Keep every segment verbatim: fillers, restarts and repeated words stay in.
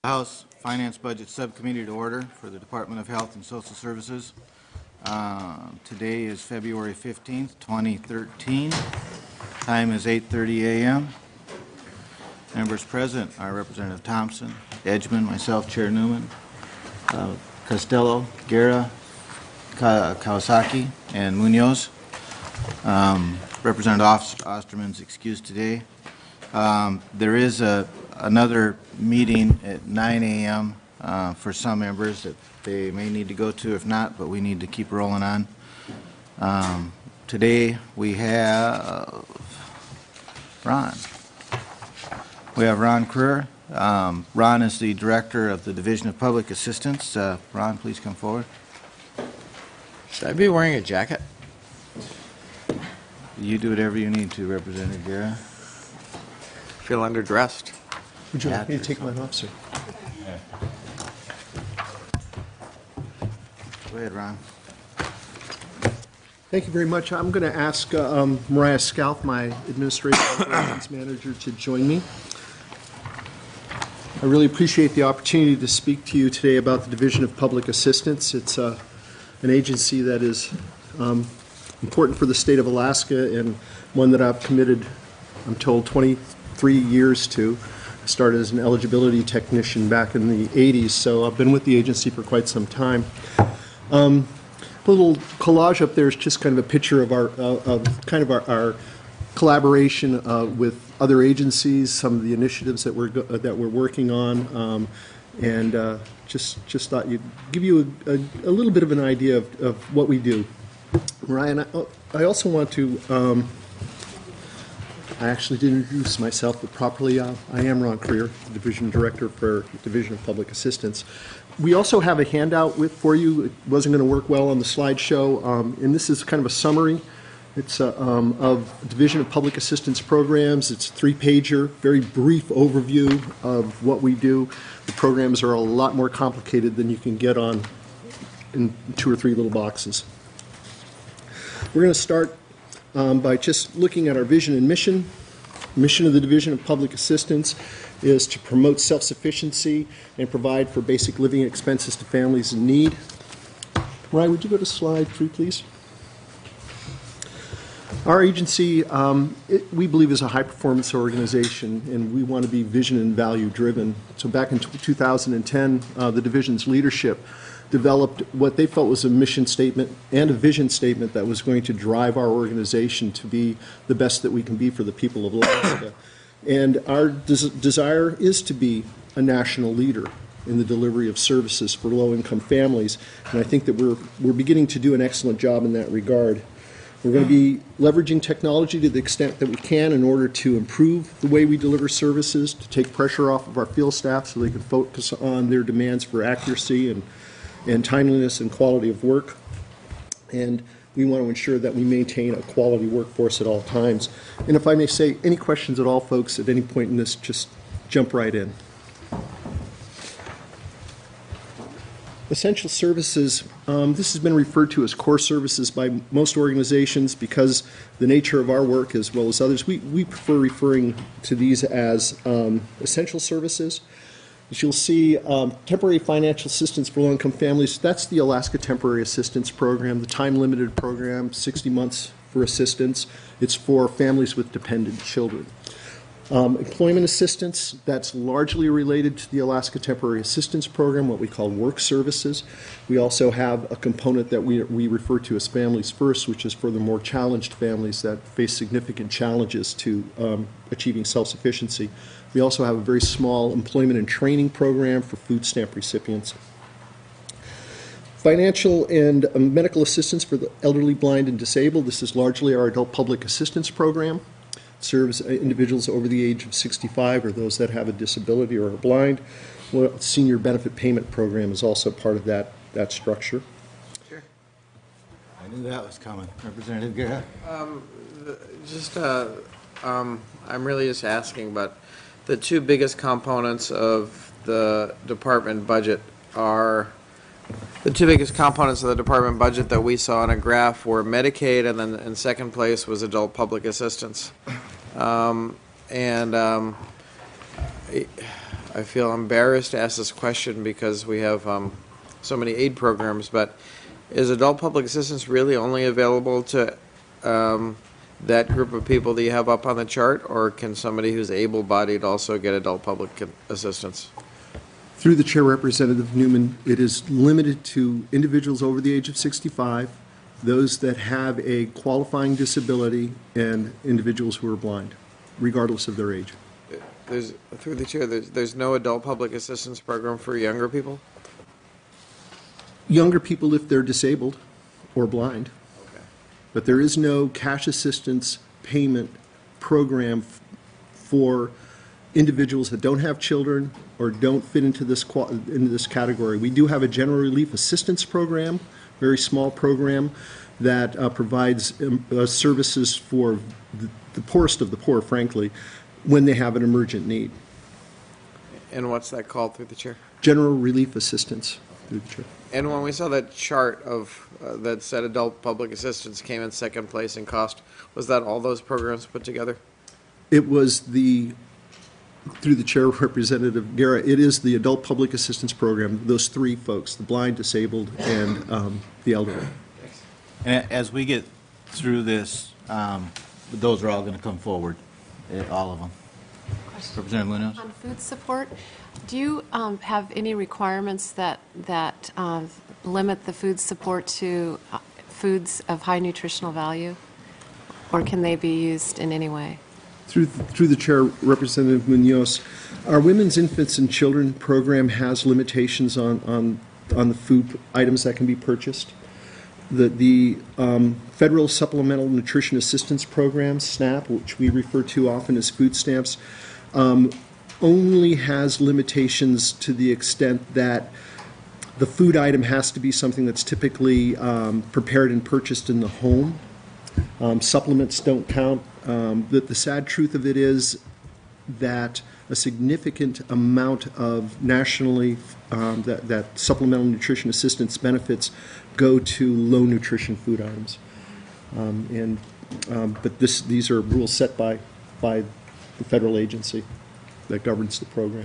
House Finance Budget Subcommittee to order for the Department of Health and Social Services. Uh, today is February fifteenth, twenty thirteen. Time is eight thirty a m Members present are Representative Thompson, Edgman, myself, Chair Newman, uh, Costello, Guerra, Ka Kawasaki, and Munoz. Um, Representative Osterman's excused today. Um, there is a another meeting at nine a m Uh, for some members that they may need to go to. If not, but we need to keep rolling on. Um, today we have Ron. We have Ron Creer. Um, Ron is the Director of the Division of Public Assistance. Uh, Ron, please come forward. Should I be wearing a jacket? You do whatever you need to, Representative Guerra. Feel underdressed. Would you like me to take mine off, sir? Go ahead, Ron. Thank you very much. I'm going to ask uh, um, Mariah Scalf, my Administrative Operations Manager, to join me. I really appreciate the opportunity to speak to you today about the Division of Public Assistance. It's uh, an agency that is um, important for the state of Alaska and one that I've committed, I'm told, twenty-three years to. I started as an eligibility technician back in the eighties, so I've been with the agency for quite some time. Um, a little collage up there is just kind of a picture of our uh, of kind of our, our collaboration uh, with other agencies, some of the initiatives that we're go uh, that we're working on, um, and uh, just just thought you'd give you a, a, a little bit of an idea of, of what we do. Ryan, I, I also want to. Um, I actually didn't introduce myself, but properly, uh, I am Ron Creer, the Division Director for the Division of Public Assistance. We also have a handout with for you. It wasn't going to work well on the slideshow, um, and this is kind of a summary. It's uh, um, of Division of Public Assistance programs. It's a three-pager, very brief overview of what we do. The programs are a lot more complicated than you can get on in two or three little boxes. We're going to start um, by just looking at our vision and mission. Mission of the Division of Public Assistance is to promote self-sufficiency and provide for basic living expenses to families in need. Ryan, would you go to slide three, please? Our agency, um, it, we believe, is a high-performance organization, and we want to be vision and value-driven. So back in two thousand ten, uh, the division's leadership developed what they felt was a mission statement and a vision statement that was going to drive our organization to be the best that we can be for the people of Alaska. And our des desire is to be a national leader in the delivery of services for low-income families, and I think that we're, we're beginning to do an excellent job in that regard. We're going to be leveraging technology to the extent that we can in order to improve the way we deliver services, to take pressure off of our field staff so they can focus on their demands for accuracy and, and timeliness and quality of work. And we want to ensure that we maintain a quality workforce at all times. And if I may say, any questions at all, folks, at any point in this, just jump right in. Essential services, um, this has been referred to as core services by most organizations because the nature of our work as well as others, we, we prefer referring to these as um, essential services. As you'll see, um, temporary financial assistance for low-income families, that's the Alaska Temporary Assistance Program, the time-limited program, sixty months for assistance. It's for families with dependent children. Um, employment assistance, that's largely related to the Alaska Temporary Assistance Program, what we call work services. We also have a component that we, we refer to as Families First, which is for the more challenged families that face significant challenges to um, achieving self-sufficiency. We also have a very small employment and training program for food stamp recipients. Financial and um, medical assistance for the elderly, blind, and disabled. This is largely our adult public assistance program. Serves individuals over the age of sixty-five or those that have a disability or are blind. Well, senior benefit payment program is also part of that, that structure. Sure. I knew that was coming. Representative Guerra. Um, just, uh, um, I'm really just asking, but the two biggest components of the department budget are, the two biggest components of the department budget that we saw on a graph were Medicaid, and then in second place was adult public assistance. Um, and um, I feel embarrassed to ask this question because we have um, so many aid programs, but is adult public assistance really only available to um, that group of people that you have up on the chart, or can somebody who's able-bodied also get adult public assistance? Through the chair, Representative Newman, it is limited to individuals over the age of sixty-five, those that have a qualifying disability, and individuals who are blind, regardless of their age. There's, through the chair, there's, there's no adult public assistance program for younger people? Younger people if they're disabled or blind, Okay. but there is no cash assistance payment program f- for individuals that don't have children or don't fit into this qua- into this category. We do have a general relief assistance program, very small program that uh, provides um, uh, services for the, the poorest of the poor, frankly, when they have an emergent need. And what's that called, through the chair? General relief assistance. Through the chair. And when we saw that chart of, uh, that said adult public assistance came in second place in cost, was that all those programs put together? It was the, through the chair, Representative Guerra, it is the adult public assistance program, those three folks, the blind, disabled, and um, the elderly. And a- as we get through this, um, those are all going to come forward, eh, all of them. Representative Munoz? On food support, do you um, have any requirements that, that uh, limit the food support to uh, foods of high nutritional value? Or can they be used in any way? Through, through the chair, Representative Munoz, our Women's, Infants, and Children program has limitations on, on, on the food items that can be purchased. The, the um, Federal Supplemental Nutrition Assistance Program, SNAP, which we refer to often as food stamps, um, only has limitations to the extent that the food item has to be something that's typically um, prepared and purchased in the home. Um, supplements don't count. Um, the, the sad truth of it is that a significant amount of nationally um, that, that supplemental nutrition assistance benefits go to low nutrition food items. Um, and um, but this these are rules set by by the federal agency that governs the program.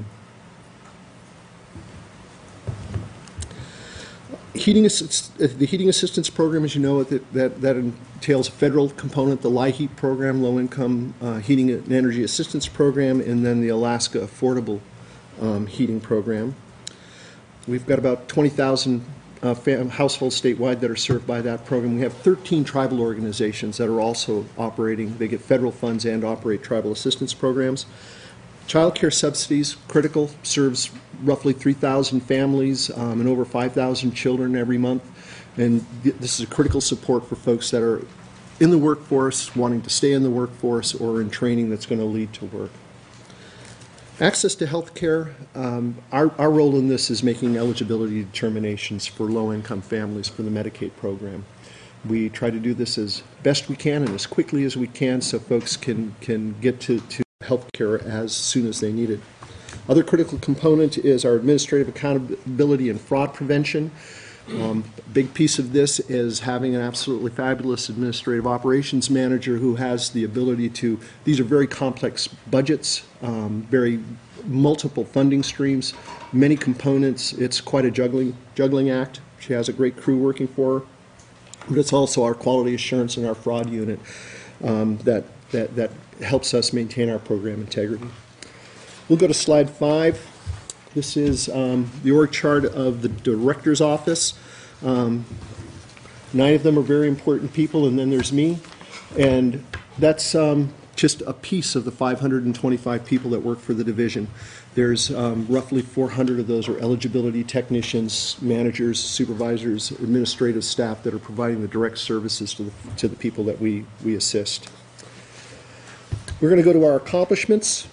Heating assist, uh, the heating assistance program, as you know, that, that, that entails a federal component, the LIHEAP program, Low Income uh, Heating and Energy Assistance Program, and then the Alaska Affordable um, Heating Program. We've got about twenty thousand uh, fam- households statewide that are served by that program. We have thirteen tribal organizations that are also operating. They get federal funds and operate tribal assistance programs. Child care subsidies, critical, serves roughly three thousand families um, and over five thousand children every month. And th- this is a critical support for folks that are in the workforce, wanting to stay in the workforce, or in training that's going to lead to work. Access to health care, um, our, our role in this is making eligibility determinations for low-income families for the Medicaid program. We try to do this as best we can and as quickly as we can so folks can, can get to, to health care as soon as they need it. Other critical component is our administrative accountability and fraud prevention. Um, a big piece of this is having an absolutely fabulous administrative operations manager who has the ability to, these are very complex budgets, um, very multiple funding streams, many components. It's quite a juggling, juggling act. She has a great crew working for her. But it's also our quality assurance and our fraud unit um, that, that, that helps us maintain our program integrity. We'll go to slide five. This is um, the org chart of the director's office. Um, nine of them are very important people, and then there's me. And that's um, just a piece of the five hundred twenty-five people that work for the division. There's um, roughly four hundred of those are eligibility technicians, managers, supervisors, administrative staff that are providing the direct services to the, to the people that we, we assist. We're going to go to our accomplishments.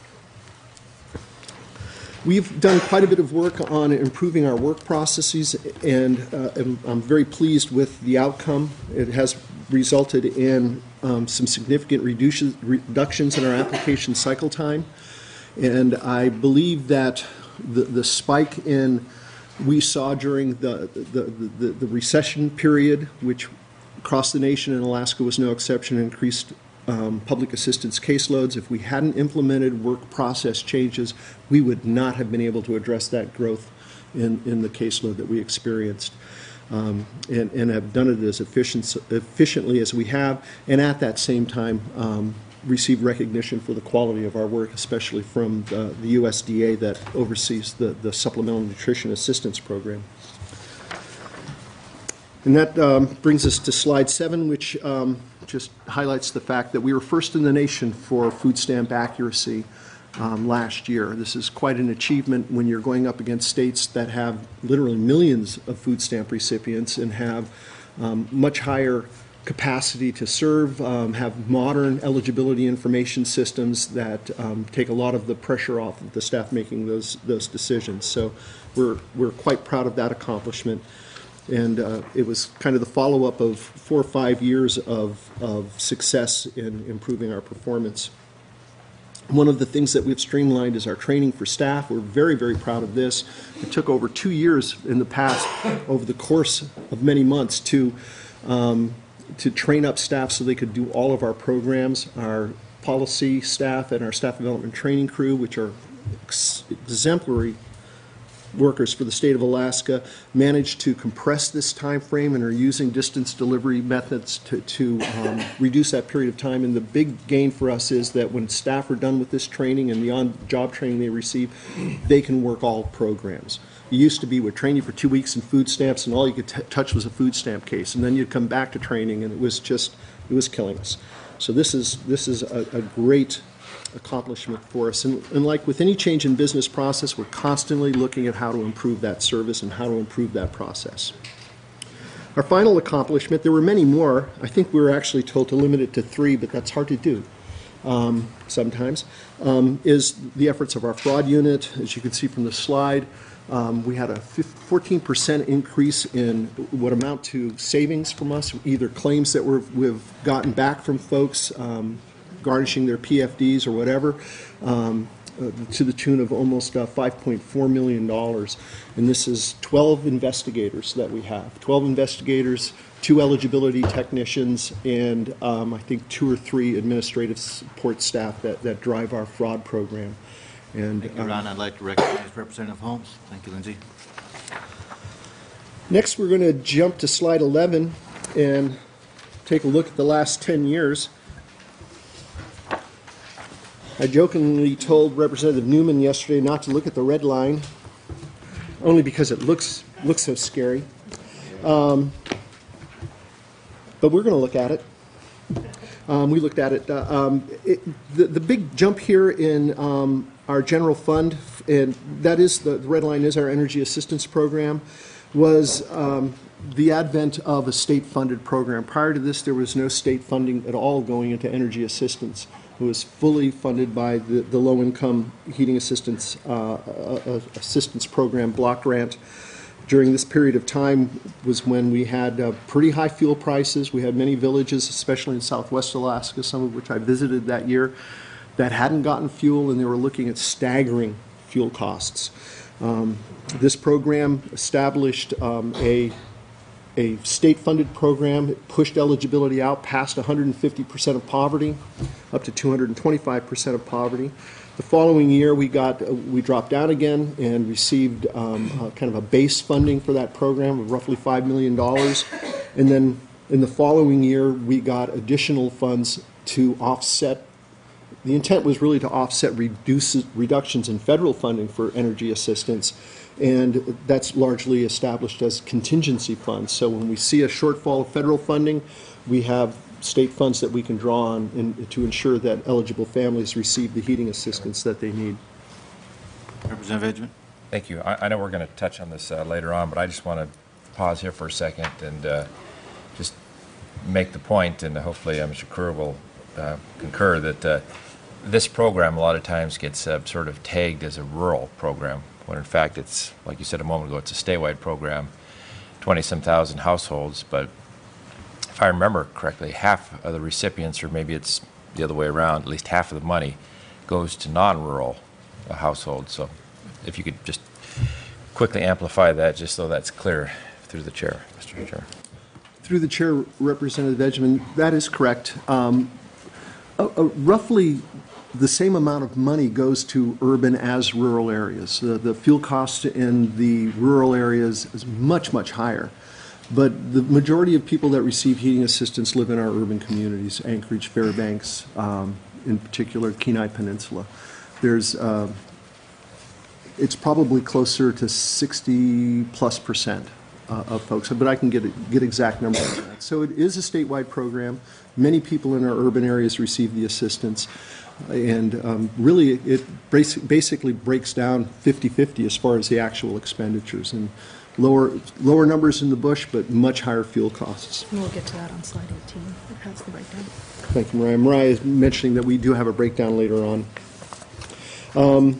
We've done quite a bit of work on improving our work processes, and uh, I'm, I'm very pleased with the outcome. It has resulted in um, some significant reduce, reductions in our application cycle time, and I believe that the, the spike in we saw during the, the, the, the recession period, which across the nation and Alaska was no exception, increased um, public assistance caseloads. If we hadn't implemented work process changes, we would not have been able to address that growth in, in the caseload that we experienced. Um, and, and have done it as efficient, efficiently as we have, and at that same time um, receive recognition for the quality of our work, especially from the, the U S D A that oversees the, the Supplemental Nutrition Assistance Program. And that um, brings us to slide seven, which um, just highlights the fact that we were first in the nation for food stamp accuracy Um, last year. This is quite an achievement when you're going up against states that have literally millions of food stamp recipients and have um, much higher capacity to serve, um, have modern eligibility information systems that um, take a lot of the pressure off of the staff making those those decisions. So we're we're quite proud of that accomplishment. And uh, it was kind of the follow-up of four or five years of, of success in improving our performance. One of the things that we've streamlined is our training for staff. We're very, very proud of this. It took over two years in the past, over the course of many months, to um, to train up staff so they could do all of our programs. Our policy staff and our staff development training crew, which are ex exemplary workers for the state of Alaska, managed to compress this time frame and are using distance delivery methods to, to um, reduce that period of time. And the big gain for us is that when staff are done with this training and the on-job training they receive, they can work all programs. It used to be we'd train you for two weeks in food stamps and all you could t touch was a food stamp case, and then you'd come back to training and it was just, it was killing us. So this is, this is a, a great accomplishment for us. And, and like with any change in business process, we're constantly looking at how to improve that service and how to improve that process. Our final accomplishment, there were many more. I think we were actually told to limit it to three, but that's hard to do um, sometimes, um, is the efforts of our fraud unit. As you can see from the slide, um, we had a fourteen percent increase in what amount to savings from us, either claims that we're, we've gotten back from folks, um, garnishing their P F Ds or whatever, um, uh, to the tune of almost uh, five point four million dollars. And this is twelve investigators that we have. twelve investigators, two eligibility technicians, and um, I think two or three administrative support staff that, that drive our fraud program. And, Thank you, um, Ron. I'd like to recognize Representative Holmes. Thank you, Lindsay. Next, we're going to jump to slide eleven and take a look at the last ten years. I jokingly told Representative Newman yesterday not to look at the red line, only because it looks looks so scary. Um, but we're going to look at it. Um, we looked at it. Uh, um, it the, the big jump here in um, our general fund, and that is the, the red line is our energy assistance program, was um, the advent of a state-funded program. Prior to this, there was no state funding at all going into energy assistance. It was fully funded by the, the low-income heating assistance uh, uh, assistance program block grant. During this period of time was when we had uh, pretty high fuel prices. We had many villages, especially in southwest Alaska, some of which I visited that year, that hadn't gotten fuel, and they were looking at staggering fuel costs. Um, this program established um, a a state-funded program. It pushed eligibility out past one hundred fifty percent of poverty, up to two hundred twenty-five percent of poverty. The following year, we got uh, we dropped down again and received um, uh, kind of a base funding for that program of roughly five million dollars. And then in the following year, we got additional funds to offset. The intent was really to offset reduce, reductions in federal funding for energy assistance. And that's largely established as contingency funds. So when we see a shortfall of federal funding, we have state funds that we can draw on in, to ensure that eligible families receive the heating assistance that they need. Representative Edgman. Thank you. I, I know we're going to touch on this uh, later on, but I just want to pause here for a second and uh, just make the point, and hopefully uh, Mister Kerr will uh, concur, that uh, this program a lot of times gets uh, sort of tagged as a rural program, when in fact it's, like you said a moment ago, it's a statewide program, twenty-some thousand households, but if I remember correctly, half of the recipients, or maybe it's the other way around, at least half of the money goes to non-rural uh, households. So if you could just quickly amplify that, just so that's clear through the chair, Mister Chair. Through the chair, Representative Edgman, that is correct. Um, Uh, uh, Roughly the same amount of money goes to urban as rural areas. The, the fuel cost in the rural areas is much, much higher. But the majority of people that receive heating assistance live in our urban communities, Anchorage, Fairbanks, um, in particular, Kenai Peninsula. There's, uh, it's probably closer to sixty plus percent uh, of folks, but I can get, get exact numbers on that. So it is a statewide program. Many people in our urban areas receive the assistance. And um, really, it basically breaks down fifty fifty as far as the actual expenditures. And lower, lower numbers in the bush, but much higher fuel costs. We'll get to that on slide eighteen. It has the breakdown. Thank you, Mariah. Mariah is mentioning that we do have a breakdown later on. Um,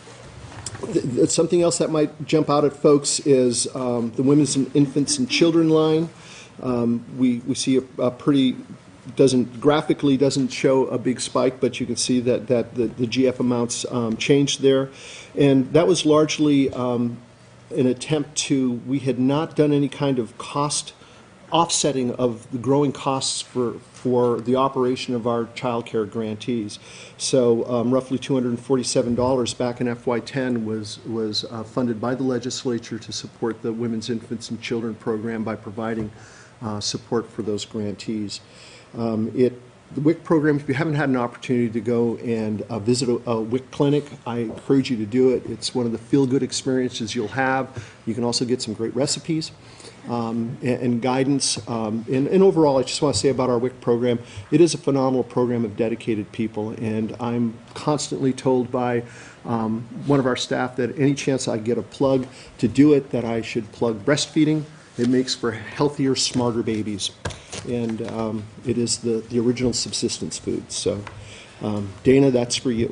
th- th- something else that might jump out at folks is um, the Women's and Infants and Children line. Um, we, we see a, a pretty... doesn't graphically doesn't show a big spike, but you can see that that the, the G F amounts um, changed there, and that was largely um, an attempt to. We had not done any kind of cost offsetting of the growing costs for for the operation of our child care grantees. So um, roughly two hundred forty-seven dollars back in F Y ten was was uh, funded by the legislature to support the Women's, Infants, and Children program by providing uh, support for those grantees. Um, it, the W I C program, if you haven't had an opportunity to go and uh, visit a, a W I C clinic, I encourage you to do it. It's one of the feel-good experiences you'll have. You can also get some great recipes um, and, and guidance. Um, and, and overall, I just want to say about our W I C program, it is a phenomenal program of dedicated people. And I'm constantly told by um, one of our staff that any chance I get a plug to do it, that I should plug breastfeeding. It makes for healthier, smarter babies. And um, it is the, the original subsistence food. So, um, Dana, that's for you.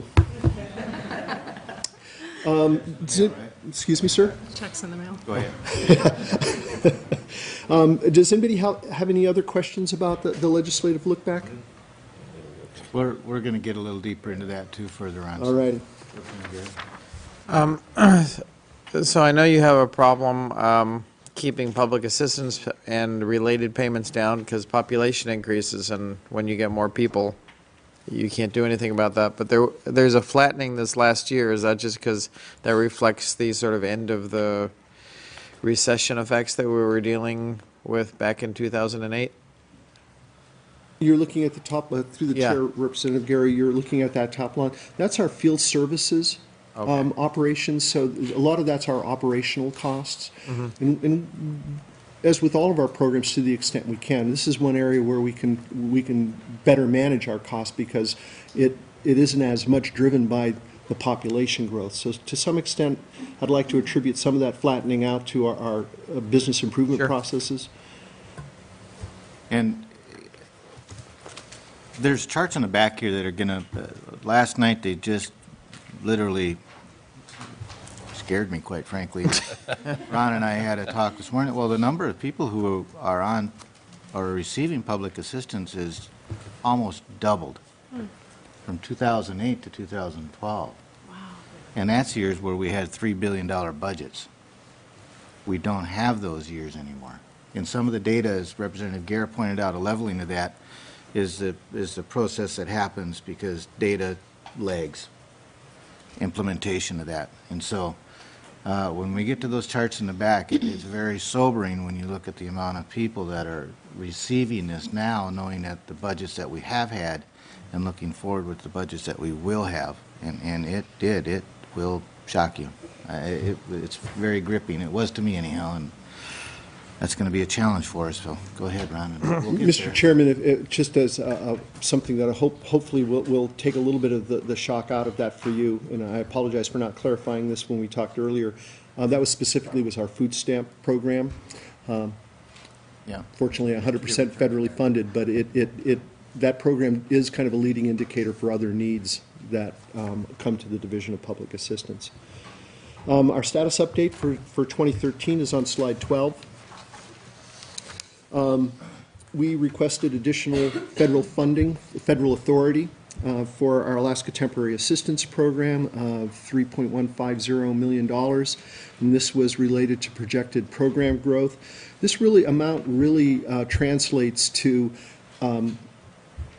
Um, does it, excuse me, sir? Checks in the mail. Go ahead. um, does anybody ha- have any other questions about the, the legislative look back? We're, we're going to get a little deeper into that, too, further on. All right. Um, so I know you have a problem um, keeping public assistance and related payments down because population increases, and when you get more people, you can't do anything about that. But there, there's a flattening this last year. Is that just because that reflects the sort of end of the recession effects that we were dealing with back in two thousand eight? You're looking at the top, uh, through the Yeah. chair, Representative Gary, you're looking at that top line. That's our field services Okay. um, operations, so a lot of that's our operational costs. Mm-hmm. And, and as with all of our programs, to the extent we can, this is one area where we can we can better manage our costs because it it isn't as much driven by the population growth. So to some extent, I'd like to attribute some of that flattening out to our, our uh, business improvement Sure. processes. And there's charts on the back here that are going to, uh, last night they just literally scared me, quite frankly. Ron and I had a talk this morning. Well, the number of people who are on or receiving public assistance is almost doubled from two thousand eight to two thousand twelve. Wow. And that's years where we had three billion dollar budgets. We don't have those years anymore. And some of the data, as Representative Gare pointed out, a leveling of that is the, is the process that happens because data lags implementation of that. And so uh, when we get to those charts in the back, it, it's very sobering when you look at the amount of people that are receiving this now, knowing that the budgets that we have had and looking forward with the budgets that we will have. And, and it did. It will shock you. Uh, it, it's very gripping. It was to me anyhow, and that's going to be a challenge for us. So go ahead, Ron. And we'll get Mister there. Chairman, if, if, just as uh, uh, something that I hope, hopefully will, will take a little bit of the, the shock out of that for you, and I apologize for not clarifying this when we talked earlier. Uh, that was specifically was our food stamp program. Um, Yeah. fortunately, one hundred percent federally funded, but it, it, it that program is kind of a leading indicator for other needs that um, come to the Division of Public Assistance. Um, our status update for, for twenty thirteen is on slide twelve. Um, we requested additional federal funding, federal authority uh, for our Alaska Temporary Assistance Program of three point one five zero million dollars, and this was related to projected program growth. This really amount really uh, translates to um,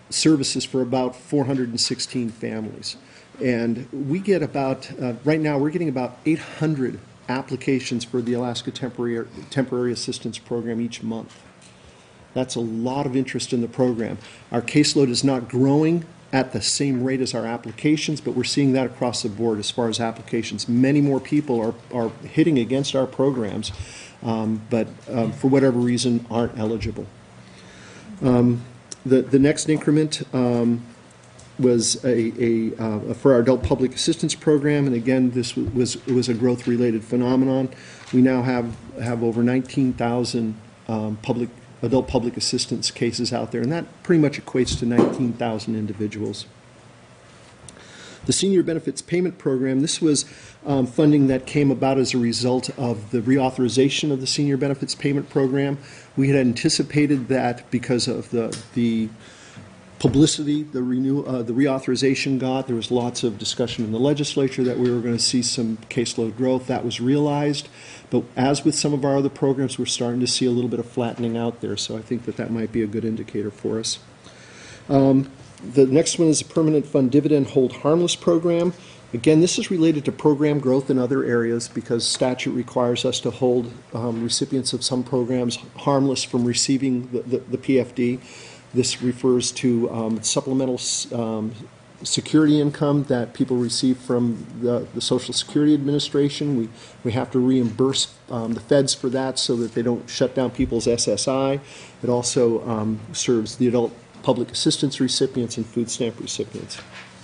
services for about four hundred sixteen families. And we get about, uh, right now, we're getting about eight hundred applications for the Alaska Temporary, Temporary Assistance Program each month. That's a lot of interest in the program. Our caseload is not growing at the same rate as our applications, but we're seeing that across the board as far as applications. Many more people are, are hitting against our programs, um, but um, for whatever reason aren't eligible. Um, the, the next increment um, was a, a uh, for our adult public assistance program, and again, this was, was, it was a growth-related phenomenon. We now have, have over nineteen thousand um, public adult public assistance cases out there, and that pretty much equates to nineteen thousand individuals. The Senior Benefits Payment Program, this was um, funding that came about as a result of the reauthorization of the Senior Benefits Payment Program. We had anticipated that because of the, the publicity the, renew, uh, the reauthorization got, there was lots of discussion in the legislature that we were going to see some caseload growth. That was realized. But as with some of our other programs, we're starting to see a little bit of flattening out there, so I think that that might be a good indicator for us. Um, the next one is the Permanent Fund Dividend Hold Harmless Program. Again, this is related to program growth in other areas because statute requires us to hold um, recipients of some programs harmless from receiving the, the, the P F D. This refers to um, supplemental um, security income that people receive from the, the Social Security Administration. We, we have to reimburse um, the feds for that so that they don't shut down people's S S I. It also um, serves the adult public assistance recipients and food stamp recipients.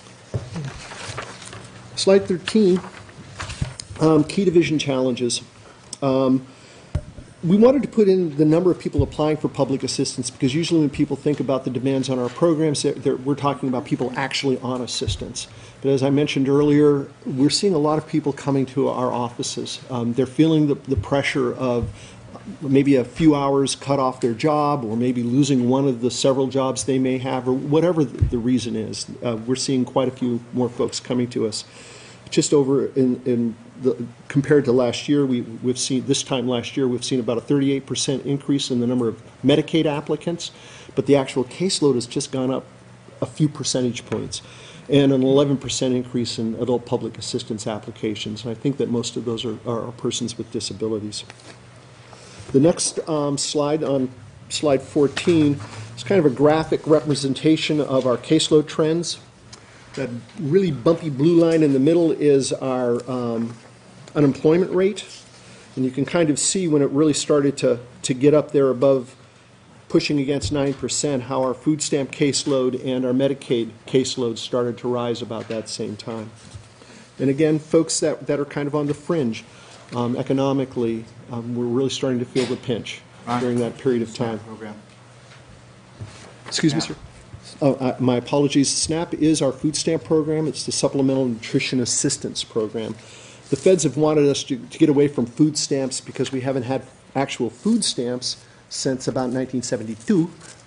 Slide thirteen, um, key division challenges. Um, We wanted to put in the number of people applying for public assistance because usually when people think about the demands on our programs, they're, they're, we're talking about people actually on assistance. But as I mentioned earlier, we're seeing a lot of people coming to our offices. Um, they're feeling the, the pressure of maybe a few hours cut off their job or maybe losing one of the several jobs they may have or whatever the, the reason is. Uh, we're seeing quite a few more folks coming to us. Just over in, in the, compared to last year, we, we've seen, this time last year, we've seen about a thirty-eight percent increase in the number of Medicaid applicants, but the actual caseload has just gone up a few percentage points, and an eleven percent increase in adult public assistance applications. And I think that most of those are, are persons with disabilities. The next um, slide, on slide fourteen, is kind of a graphic representation of our caseload trends. That really bumpy blue line in the middle is our um, unemployment rate. And you can kind of see when it really started to, to get up there above pushing against nine percent, how our food stamp caseload and our Medicaid caseload started to rise about that same time. And again, folks that, that are kind of on the fringe um, economically, um, we're really starting to feel the pinch during that period of time. Program. Excuse me, sir. Oh, uh, my apologies. SNAP is our food stamp program. It's the Supplemental Nutrition Assistance Program. The feds have wanted us to, to get away from food stamps because we haven't had actual food stamps since about nineteen seventy-two.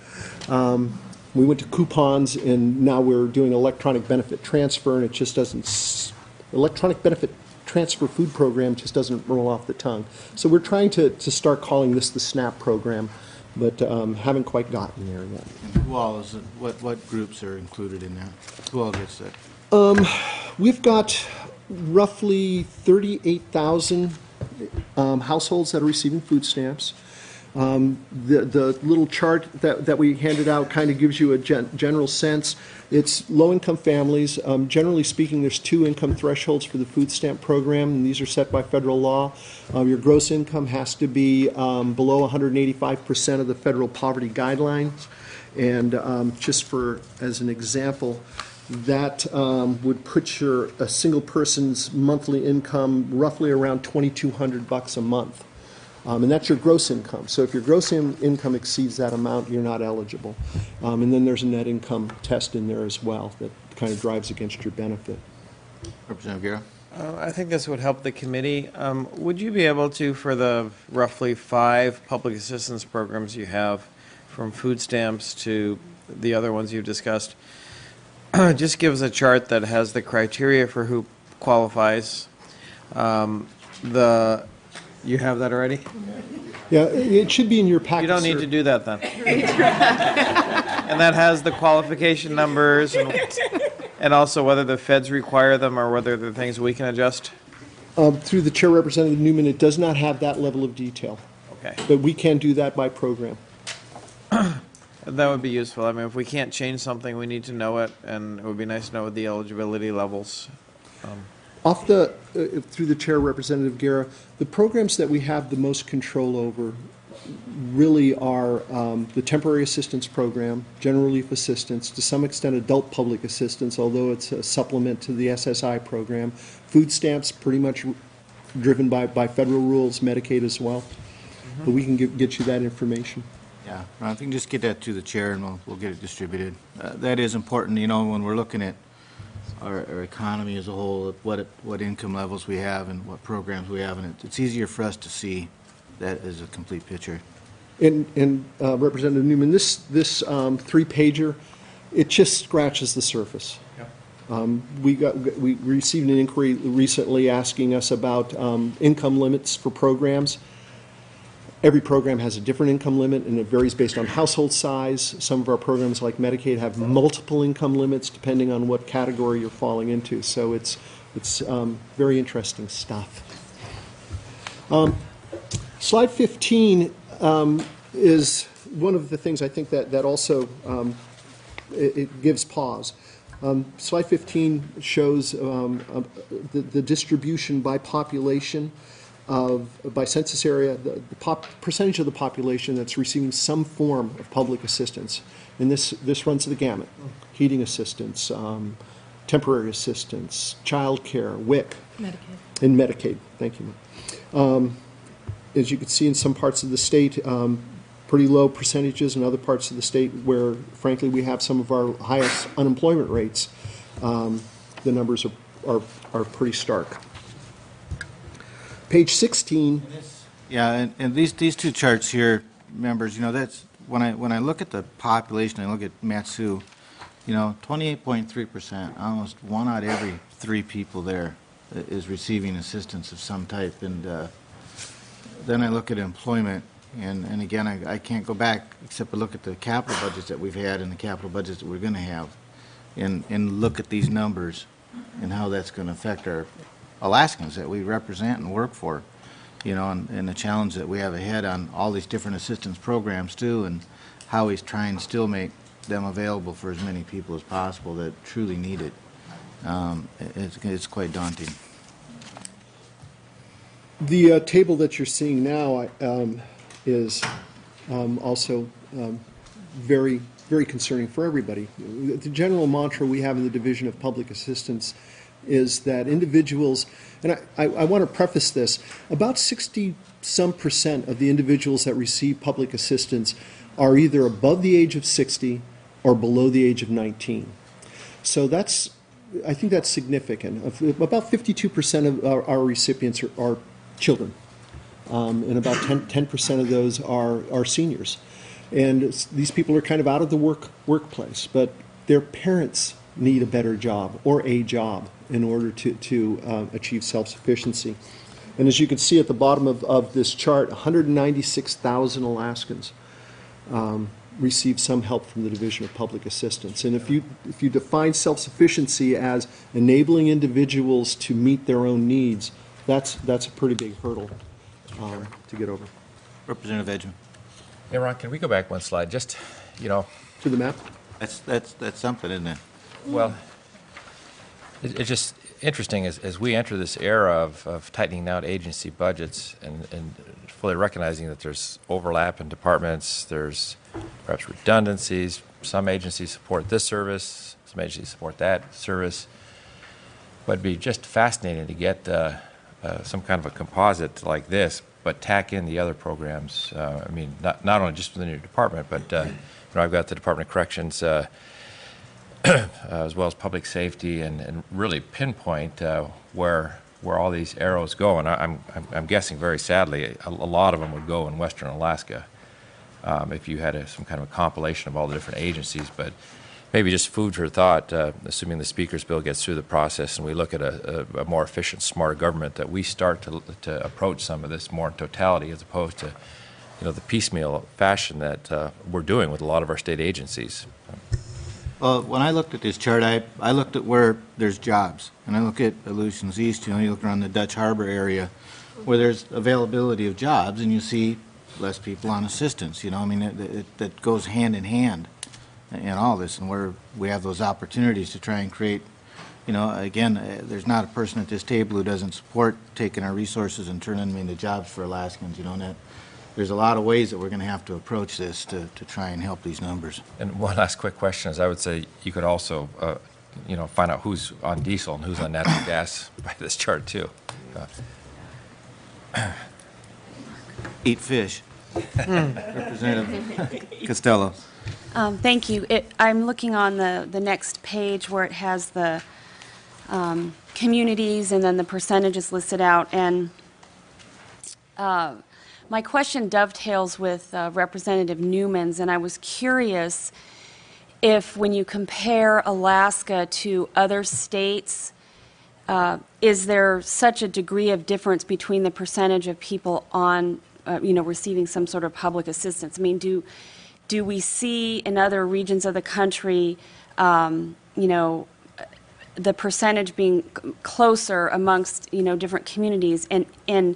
Um, we went to coupons, and now we're doing electronic benefit transfer, and it just doesn't, s- electronic benefit transfer food program just doesn't roll off the tongue. So we're trying to, to start calling this the SNAP program, but um, haven't quite gotten there yet. And who all is it, what, what groups are included in that? Who all gets that? We've got roughly thirty-eight thousand um, households that are receiving food stamps. Um, the, the little chart that, that we handed out kind of gives you a gen, general sense. It's low-income families. Um, generally speaking, there's two income thresholds for the food stamp program, and these are set by federal law. Um, your gross income has to be um, below one hundred eighty-five percent of the federal poverty guidelines. And um, just for, as an example, that um, would put your a single person's monthly income roughly around twenty-two hundred bucks a month. Um, and that's your gross income. So if your gross in- income exceeds that amount, you're not eligible. Um, and then there's a net income test in there as well that kind of drives against your benefit. Representative Guerra? Uh, I think this would help the committee. Um, Would you be able to, for the roughly five public assistance programs you have, from food stamps to the other ones you've discussed, just give us a chart that has the criteria for who qualifies? Um, The, you have that already? Yeah, it should be in your packet. You don't need sir. to do that then. And and that has the qualification numbers and, and also whether the feds require them or whether they're things we can adjust? Um, Through the Chair, Representative Newman, it does not have that level of detail, Okay. but we can do that by program. That would be useful. I mean, if we can't change something, we need to know it, and it would be nice to know what the eligibility levels. Off the, uh, through the Chair, Representative Guerra, the programs that we have the most control over really are um, the Temporary Assistance Program, General Relief Assistance, to some extent Adult Public Assistance, although it's a supplement to the S S I program. Food stamps, pretty much driven by, by federal rules, Medicaid as well. But we can get, get you that information. Yeah, I think just get that to the chair and we'll, we'll get it distributed. Uh, That is important, you know, when we're looking at our, our economy as a whole, what, it- what income levels we have and what programs we have, and it- it's easier for us to see that as a complete picture. And, and uh, Representative Newman, this, this um, three-pager, it just scratches the surface. Um, We got, we received an inquiry recently asking us about um, income limits for programs. Every program has a different income limit, and it varies based on household size. Some of our programs, like Medicaid, have multiple income limits depending on what category you're falling into. So it's, it's um, very interesting stuff. Um, Slide fifteen um, is one of the things I think that, that also um, it, it gives pause. Um, Slide fifteen shows um, uh, the, the distribution by population of, by census area, the, the pop, percentage of the population that's receiving some form of public assistance. And this, this runs the gamut: heating assistance, um, temporary assistance, child care, W I C, Medicaid. and Medicaid. Thank you. Um, as you can see in some parts of the state, um, pretty low percentages in other parts of the state where, frankly, we have some of our highest unemployment rates. Um, the numbers are, are, are pretty stark. Page sixteen. Yeah, and, and these, these two charts here, members, you know, that's, when I, when I look at the population, I look at Matsu, you know, twenty-eight point three percent, almost one out of every three people there is receiving assistance of some type. And uh, then I look at employment, and, and again, I, I can't go back except to look at the capital budgets that we've had and the capital budgets that we're going to have, and, and look at these numbers and how that's going to affect our Alaskans that we represent and work for, you know, and, and the challenge that we have ahead on all these different assistance programs too, and how he's trying to still make them available for as many people as possible that truly need it. Um, it's, it's quite daunting. The uh, table that you're seeing now um, is um, also um, very, very concerning for everybody. The general mantra we have in the Division of Public Assistance is that individuals, and I, I, I want to preface this, about sixty some percent of the individuals that receive public assistance are either above the age of sixty or below the age of nineteen. So that's, I think that's significant. About fifty-two percent of our, our recipients are, are children, um, and about ten percent of those are, are seniors. And it's, these people are kind of out of the work workplace, but their parents need a better job or a job in order to, to uh, achieve self-sufficiency. And as you can see at the bottom of, of this chart, one hundred ninety-six thousand Alaskans um, receive some help from the Division of Public Assistance. And if you, if you define self-sufficiency as enabling individuals to meet their own needs, that's, that's a pretty big hurdle um, to get over. Representative Edgman. Hey, Ron, can we go back one slide? Just, you know, To the map? That's, that's, that's something, isn't it? well, it, it's just interesting as, as we enter this era of, of tightening down agency budgets and, and fully recognizing that there's overlap in departments, there's perhaps redundancies. Some agencies support this service, some agencies support that service. But it'd be just fascinating to get uh, uh, some kind of a composite like this, but tack in the other programs. Uh, I mean, not, not only just within your department, but uh, you know, I've got the Department of Corrections uh, uh, as well as public safety, and, and really pinpoint uh, where where all these arrows go. And I, I'm, I'm I'm guessing very sadly a, a lot of them would go in Western Alaska um, if you had a, some kind of a compilation of all the different agencies. But maybe just food for thought, uh, assuming the Speaker's bill gets through the process and we look at a, a, a more efficient, smarter government, that we start to, to approach some of this more in totality as opposed to you know, the piecemeal fashion that uh, we're doing with a lot of our state agencies. Well, when I looked at this chart, I, I looked at where there's jobs, and I look at Aleutians East, you know, you look around the Dutch Harbor area, where there's availability of jobs, and you see less people on assistance, you know, I mean, it, it, that goes hand in hand in all this, and where we have those opportunities to try and create, you know, again, uh, there's not a person at this table who doesn't support taking our resources and turning them into jobs for Alaskans, you know, and that, there's a lot of ways that we're going to have to approach this to, to try and help these numbers. And one last quick question is, I would say you could also, uh, you know, find out who's on diesel and who's on natural gas by this chart too. Uh, Eat fish. Representative Costello. Um, Thank you. It- I'm looking on the, the next page where it has the um, communities and then the percentages listed out. And uh, my question dovetails with uh, Representative Newman's, and I was curious if, when you compare Alaska to other states, uh, is there such a degree of difference between the percentage of people on, uh, you know, receiving some sort of public assistance? I mean, do do we see in other regions of the country, um, you know, the percentage being closer amongst, you know, different communities? And and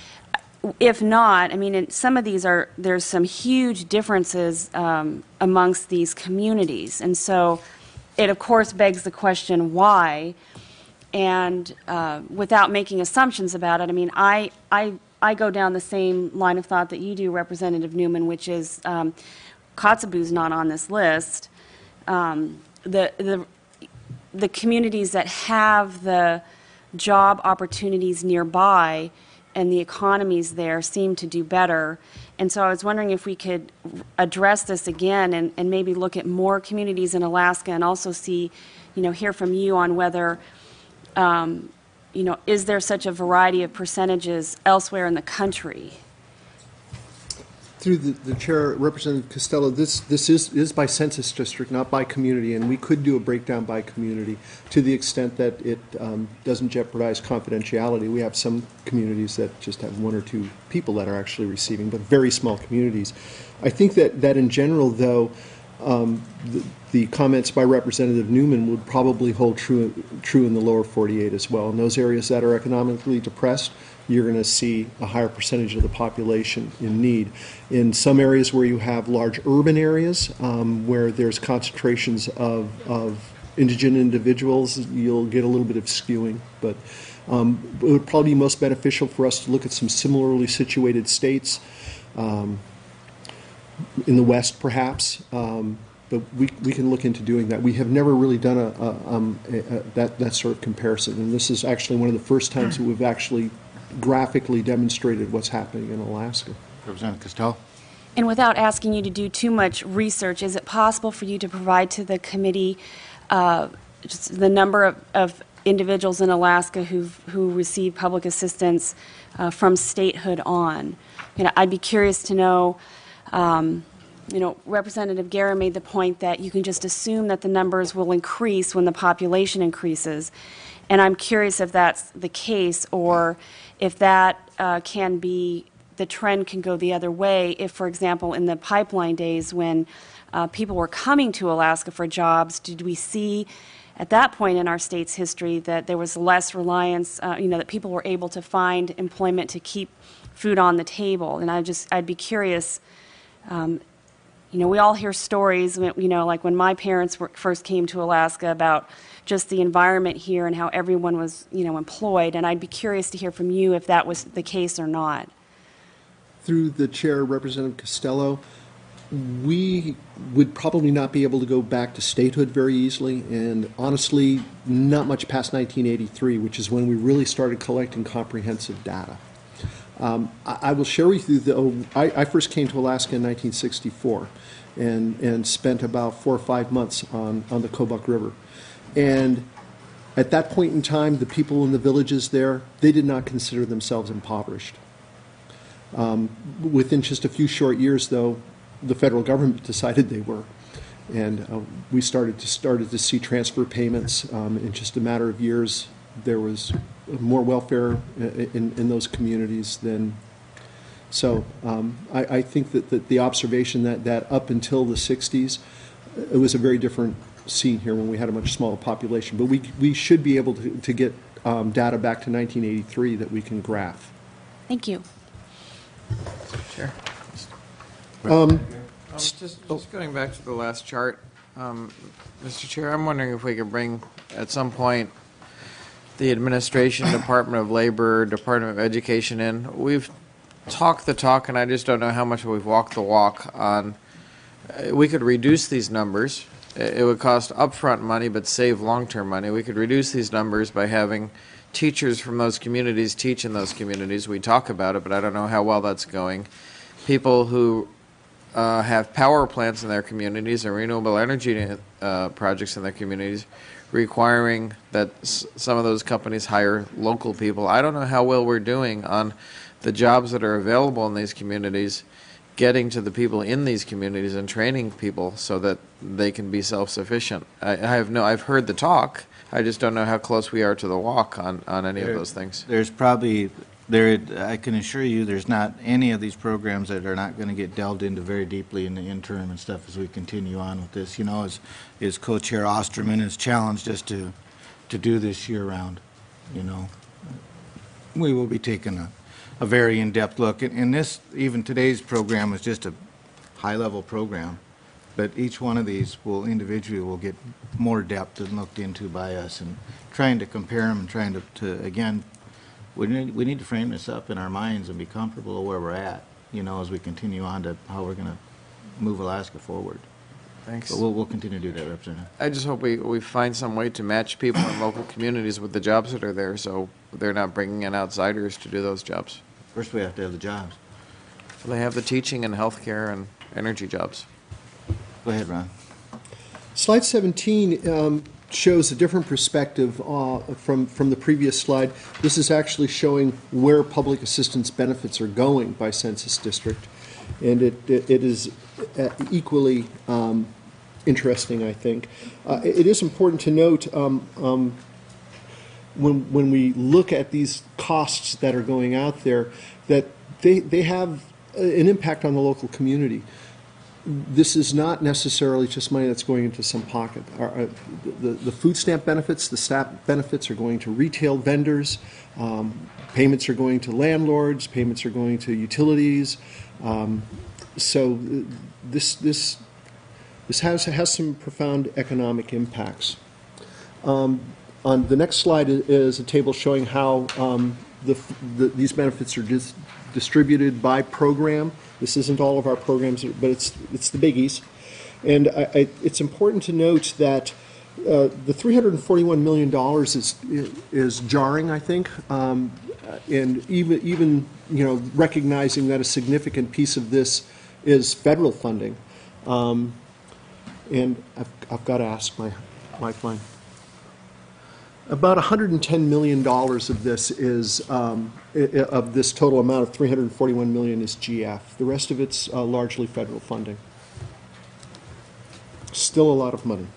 if not, I mean, in some of these are, there's some huge differences um, amongst these communities. And so it, of course, begs the question, why? And uh, without making assumptions about it, I mean, I, I, I go down the same line of thought that you do, Representative Newman, which is um, Kotzabue's not on this list. Um, the, the, the communities that have the job opportunities nearby and the economies there seem to do better. And so I was wondering if we could address this again and, and maybe look at more communities in Alaska and also see, you know, hear from you on whether, um, you know, is there such a variety of percentages elsewhere in the country? Through the, the chair, Representative Costello, this, this is, is by census district, not by community, and we could do a breakdown by community to the extent that it um, doesn't jeopardize confidentiality. We have some communities that just have one or two people that are actually receiving, but very small communities. I think that, that in general, though, um, the, the comments by Representative Newman would probably hold true, true in the lower forty-eight as well. In those areas that are economically depressed, you're going to see a higher percentage of the population in need. In some areas where you have large urban areas, um, where there's concentrations of, of indigent individuals, you'll get a little bit of skewing. But um, it would probably be most beneficial for us to look at some similarly situated states, um, in the West perhaps, um, but we, we can look into doing that. We have never really done a, a, um, a, a, that, that sort of comparison, and this is actually one of the first times that we've actually graphically demonstrated what's happening in Alaska. Representative Costello. And without asking you to do too much research, is it possible for you to provide to the committee uh, just the number of, of individuals in Alaska who who receive public assistance uh, from statehood on? You know, I'd be curious to know. Um, you know, Representative Guerra made the point that you can just assume that the numbers will increase when the population increases. And I'm curious if that's the case, or if that uh, can be, the trend can go the other way. If, for example, in the pipeline days when uh, people were coming to Alaska for jobs, did we see at that point in our state's history that there was less reliance, uh, you know, that people were able to find employment to keep food on the table? And I just, I'd be curious. Um, you know, we all hear stories, you know, like when my parents were, first came to Alaska, about just the environment here and how everyone was, you know, employed. And I'd be curious to hear from you if that was the case or not. Through the chair, Representative Costello, we would probably not be able to go back to statehood very easily, and honestly, not much past nineteen eighty-three, which is when we really started collecting comprehensive data. Um, I, I will share with you, though, I, I first came to Alaska in nineteen sixty-four and, and spent about four or five months on, on the Kobuk River. And at that point in time, the people in the villages there, they did not consider themselves impoverished. Um, within just a few short years, though, the federal government decided they were. And uh, we started to, started to see transfer payments. Um, in just a matter of years, there was more welfare in, in those communities than So um, I, I think that, that the observation that, that up until the sixties, it was a very different scene here when we had a much smaller population. But we, we should be able to, to get um, data back to nineteen eighty-three that we can graph. Thank you. Chair. Um, Just, just going back to the last chart, um, Mister Chair, I'm wondering if we could bring, at some point, the administration, Department of Labor, Department of Education in. We've talked the talk, and I just don't know how much we've walked the walk on. Uh, we could reduce these numbers. It it would cost upfront money, but save long-term money. We could reduce these numbers by having teachers from those communities teach in those communities. We talk about it, but I don't know how well that's going. People who uh, have power plants in their communities and renewable energy uh, projects in their communities, requiring that s some of those companies hire local people. I don't know how well we're doing on the jobs that are available in these communities, getting to the people in these communities and training people so that they can be self-sufficient. I, I have no, I've heard the talk. I just don't know how close we are to the walk on, on any There- of those things. There's probably, there, I can assure you, there's not any of these programs that are not going to get delved into very deeply in the interim and stuff as we continue on with this. You know, as, as Co-Chair Osterman has challenged us to, to do this year-round, you know. We will be taking a, a very in-depth look. And, and this, even today's program is just a high-level program, but each one of these will individually will get more depth and looked into by us, and trying to compare them and trying to, to again, we need, we need to frame this up in our minds and be comfortable with where we're at, you know, as we continue on to how we're going to move Alaska forward. Thanks. But we'll, we'll continue to do that, Representative. I just hope we, we find some way to match people in local communities with the jobs that are there, so they're not bringing in outsiders to do those jobs. First, we have to have the jobs. They have the teaching and healthcare and energy jobs. Go ahead, Ron. Slide seventeen um, shows a different perspective uh, from, from the previous slide. This is actually showing where public assistance benefits are going by census district. And it, it, it is uh, equally um, interesting, I think. Uh, it is important to note um, um, when, when we look at these costs that are going out there, that they, they have an impact on the local community. This is not necessarily just money that's going into some pocket. Our, uh, the, the food stamp benefits, the S A P benefits are going to retail vendors. Um, payments are going to landlords. Payments are going to utilities. Um, so uh, this this this has has some profound economic impacts. Um, on the next slide is a table showing how um, the, the these benefits are dis distributed by program. This isn't all of our programs, but it's it's the biggies. And I, I, it's important to note that uh, the three hundred forty-one million dollars is is jarring, I think, um, and even even you know recognizing that a significant piece of this is federal funding. Um, and I've, I've got to ask my lifeline. About one hundred ten million dollars of this is um, of this total amount of three hundred forty-one million dollars is G F. The rest of it's uh, largely federal funding. Still a lot of money.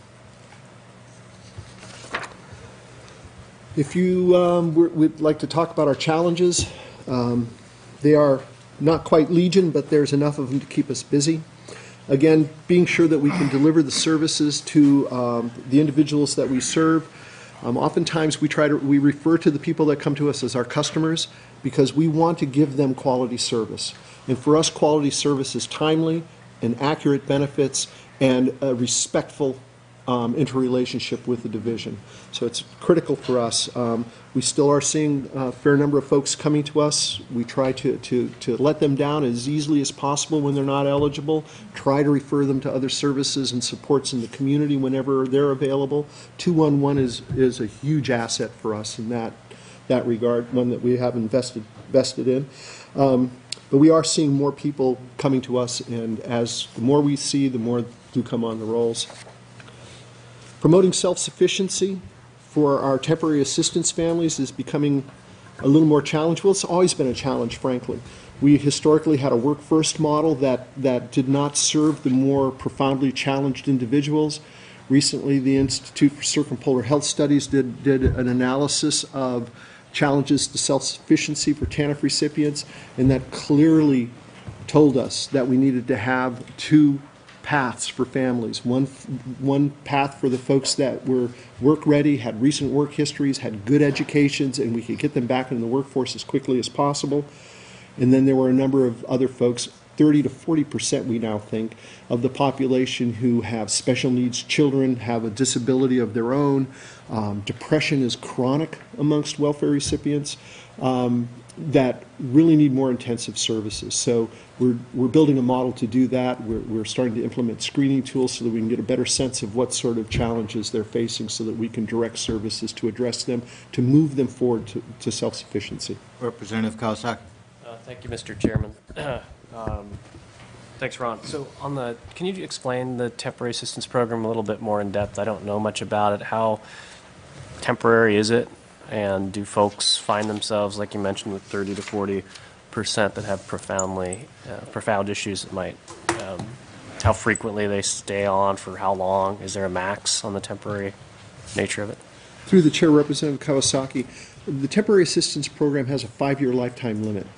If you um, would like to talk about our challenges, um, they are not quite legion, but there's enough of them to keep us busy. Again, being sure that we can deliver the services to um, the individuals that we serve. Um, oftentimes we try to we refer to the people that come to us as our customers because we want to give them quality service. And for us, quality service is timely and accurate benefits and a respectful um, interrelationship with the division. So it's critical for us. Um, we still are seeing a fair number of folks coming to us. We try to, to, to let them down as easily as possible when they're not eligible, try to refer them to other services and supports in the community whenever they're available. two one one is, is a huge asset for us in that, that regard, one that we have invested, invested in. Um, but we are seeing more people coming to us, and as the more we see, the more do come on the rolls. Promoting self-sufficiency for our temporary assistance families is becoming a little more challenged. Well, it's always been a challenge, frankly. We historically had a work-first model that, that did not serve the more profoundly challenged individuals. Recently, the Institute for Circumpolar Health Studies did, did an analysis of challenges to self-sufficiency for TANF recipients, and that clearly told us that we needed to have two paths for families. One, one path for the folks that were work-ready, had recent work histories, had good educations, and we could get them back into the workforce as quickly as possible. And then there were a number of other folks, thirty to forty percent we now think, of the population who have special needs children, have a disability of their own. Um, depression is chronic amongst welfare recipients. Um, that really need more intensive services. So we're, we're building a model to do that. We're, we're starting to implement screening tools so that we can get a better sense of what sort of challenges they're facing so that we can direct services to address them, to move them forward to, to self-sufficiency. Representative Kawasaki. Uh, Thank you, Mister Chairman. Um, Thanks, Ron. So on the, can you explain the temporary assistance program a little bit more in depth? I don't know much about it. How temporary is it? And do folks find themselves, like you mentioned, with thirty to forty percent that have profoundly, uh, profound issues that might, um, how frequently they stay on, for how long? Is there a max on the temporary nature of it? Through the chair, Representative Kawasaki, the temporary assistance program has a five-year lifetime limit.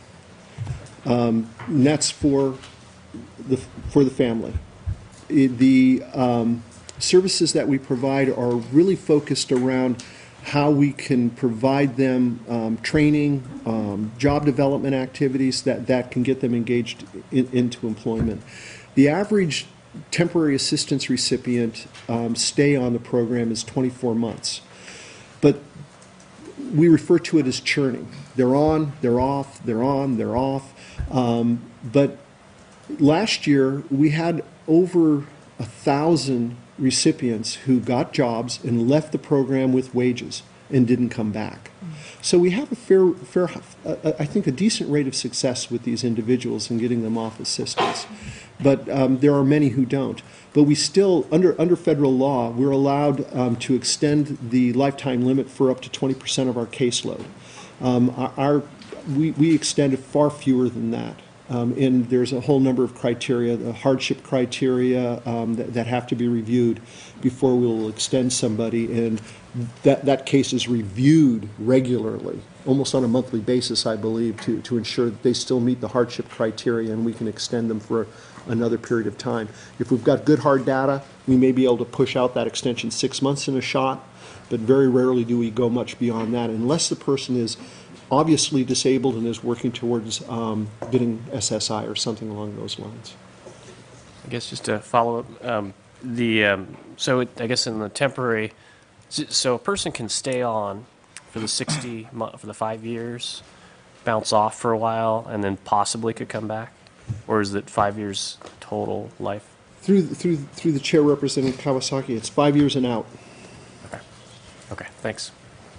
Um, and that's for the, for the family. It, the um, services that we provide are really focused around how we can provide them um, training, um, job development activities that, that can get them engaged in, into employment. The average temporary assistance recipient um, stay on the program is twenty-four months. But we refer to it as churning. They're on, they're off, they're on, they're off. Um, but last year, we had over a thousand recipients who got jobs and left the program with wages and didn't come back. So we have a fair, fair, uh, I think, a decent rate of success with these individuals in getting them off assistance. But um, there are many who don't. But we still, under under federal law, we're allowed um, to extend the lifetime limit for up to twenty percent of our caseload. Um, our, our we, we extended far fewer than that. Um, and there's a whole number of criteria, the hardship criteria um, that, that have to be reviewed before we will extend somebody. And that, that case is reviewed regularly, almost on a monthly basis, I believe, to, to ensure that they still meet the hardship criteria and we can extend them for another period of time. If we've got good hard data, we may be able to push out that extension six months in a shot, but very rarely do we go much beyond that unless the person is obviously disabled and is working towards um, getting S S I or something along those lines. I guess just to follow up, um, the, um, so it, I guess in the temporary, so- so a person can stay on for the sixty, mo- for the five years, bounce off for a while, and then possibly could come back? Or is it five years total life? Through, through, through the chair, Representative Kawasaki, it's five years and out. Okay, okay, thanks.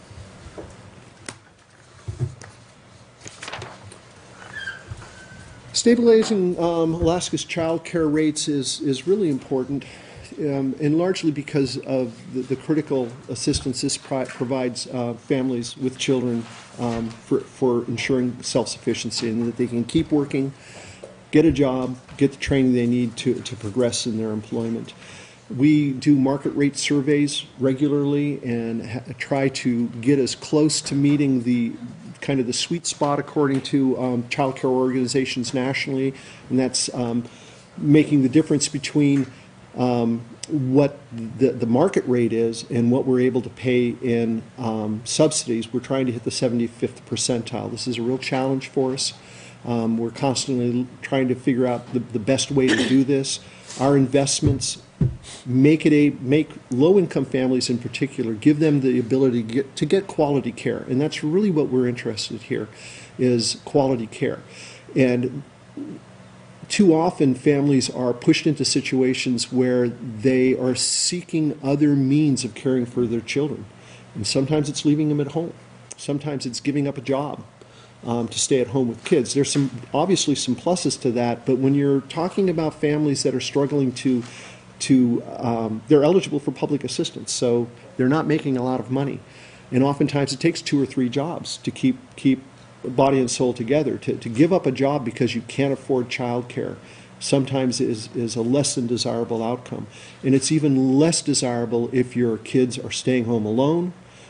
Stabilizing um, Alaska's child care rates is, is really important, um, and largely because of the, the critical assistance this pro provides uh, families with children um, for, for ensuring self-sufficiency and that they can keep working, get a job, get the training they need to, to progress in their employment. We do market rate surveys regularly and ha try to get as close to meeting the kind of the sweet spot according to um, child care organizations nationally, and that's um, making the difference between um, what the, the market rate is and what we're able to pay in um, subsidies. We're trying to hit the seventy-fifth percentile. This is a real challenge for us. Um, we're constantly trying to figure out the, the best way to do this. Our investments make it a make low-income families in particular, give them the ability to get, to get quality care, and that's really what we're interested here, is quality care. And too often families are pushed into situations where they are seeking other means of caring for their children, and sometimes it's leaving them at home, sometimes it's giving up a job um, to stay at home with kids. There's some obviously some pluses to that, but when you're talking about families that are struggling to to um, they're eligible for public assistance, so they're not making a lot of money, and oftentimes it takes two or three jobs to keep keep body and soul together. To, to give up a job because you can't afford child care sometimes is, is a less than desirable outcome, and it's even less desirable if your kids are staying home alone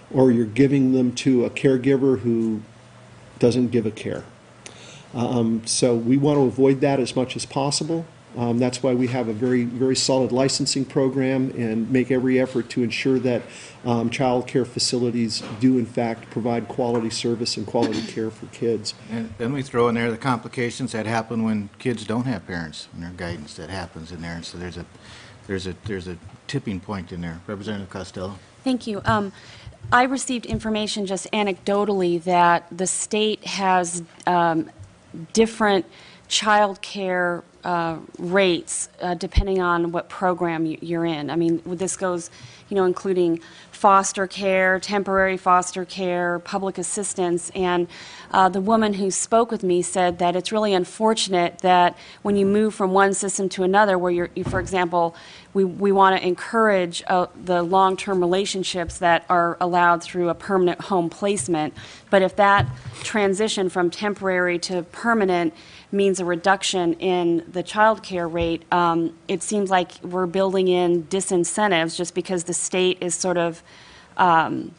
or you're giving them to a caregiver who doesn't give a care. Um, so we want to avoid that as much as possible. Um, that's why we have a very, very solid licensing program and make every effort to ensure that um, child care facilities do in fact provide quality service and quality care for kids. And then we throw in there the complications that happen when kids don't have parents and their guidance that happens in there. And so there's a, there's a, there's a tipping point in there. Representative Costello. Thank you. Um, I received information just anecdotally that the state has um, different child care uh, rates uh, depending on what program you- you're in. I mean, this goes, you know, including foster care, temporary foster care, public assistance, and uh, the woman who spoke with me said that it's really unfortunate that when you move from one system to another, where you're, you, for example, we, we want to encourage uh, the long-term relationships that are allowed through a permanent home placement, but if that transition from temporary to permanent means a reduction in the child care rate, um, it seems like we're building in disincentives just because the state is sort of um,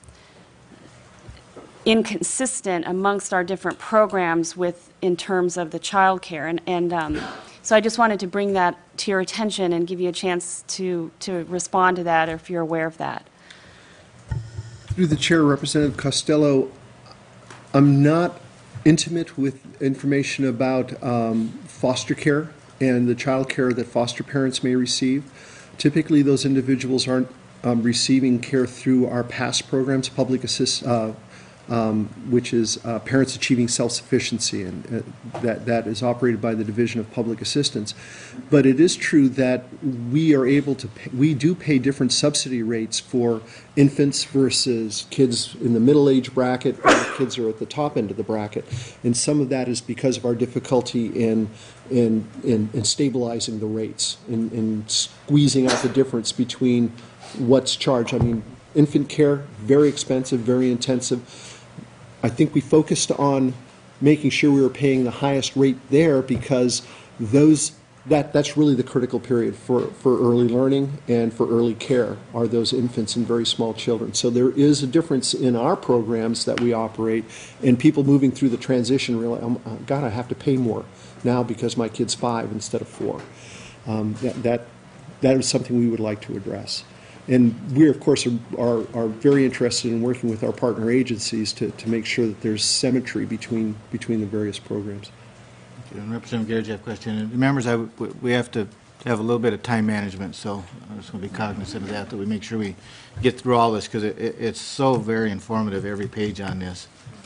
inconsistent amongst our different programs with in terms of the child care. And, and um, so I just wanted to bring that to your attention and give you a chance to, to respond to that, or if you're aware of that. Through the chair, Representative Costello, I'm not intimate with information about um, foster care and the child care that foster parents may receive. Typically, those individuals aren't um, receiving care through our PASS programs, Public Assist, uh, um, which is uh, Parents Achieving Self-Sufficiency, and uh, that, that is operated by the Division of Public Assistance. But it is true that we are able to, pay, we do pay different subsidy rates for infants versus kids in the middle age bracket, or kids are at the top end of the bracket. And some of that is because of our difficulty in, in, in, in stabilizing the rates, in, in squeezing out the difference between what's charged. I mean, infant care, very expensive, very intensive. I think we focused on making sure we were paying the highest rate there because those that that's really the critical period for, for early learning and for early care are those infants and very small children. So there is a difference in our programs that we operate, and people moving through the transition realize, oh, God, I have to pay more now because my kid's five instead of four. Um, that, that that is something we would like to address. And we, of course, are, are, are very interested in working with our partner agencies to, to make sure that there's symmetry between between the various programs. And Representative Garrett, you have a question. And members, I, we have to have a little bit of time management, so I'm just going to be cognizant of that, that we make sure we get through all this, because it, it, it's so very informative, every page on this.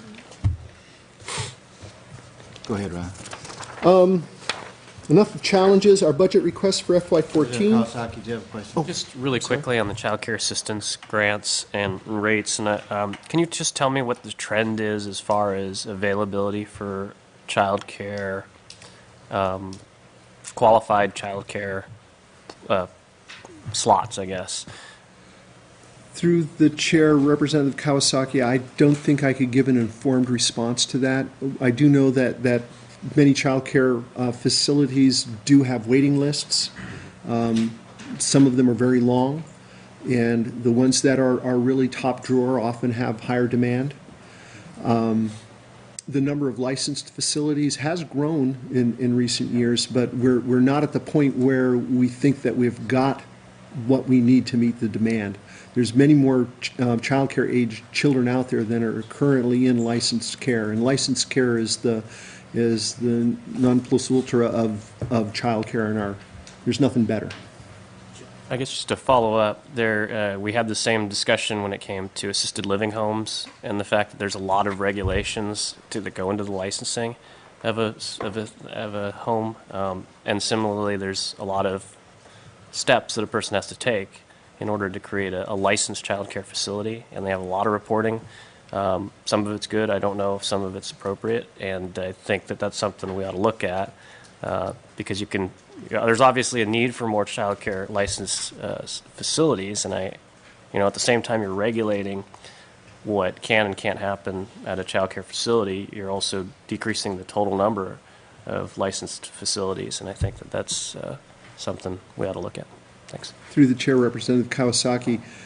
Go ahead, Ron. Um, enough of challenges. Our budget request for F Y fourteen. Kawasaki, do you have a question? Just really quickly on the child care assistance grants and rates, and uh, um, can you just tell me what the trend is as far as availability for child care, um, qualified child care uh, slots, I guess? Through the chair, Representative Kawasaki, I don't think I could give an informed response to that. I do know that, that many child care uh, facilities do have waiting lists. Um, some of them are very long, and the ones that are, are really top drawer often have higher demand. Um, the number of licensed facilities has grown in, in recent years, but we're, we're not at the point where we think that we've got what we need to meet the demand. There's many more uh, child care age children out there than are currently in licensed care, and licensed care is the is the non plus ultra of, of child care in our, there's nothing better. I guess just to follow up, there uh, we had the same discussion when it came to assisted living homes and the fact that there's a lot of regulations to, that go into the licensing of a, of a, of a home. Um, and similarly, there's a lot of steps that a person has to take in order to create a, a licensed child care facility, and they have a lot of reporting. Um, some of it's good. I don't know if some of it's appropriate, and I think that that's something we ought to look at uh, because you can. You know, there's obviously a need for more child care licensed uh, facilities, and I, you know, at the same time you're regulating what can and can't happen at a child care facility, you're also decreasing the total number of licensed facilities, and I think that that's uh, something we ought to look at. Thanks. Through the chair, Representative Kawasaki,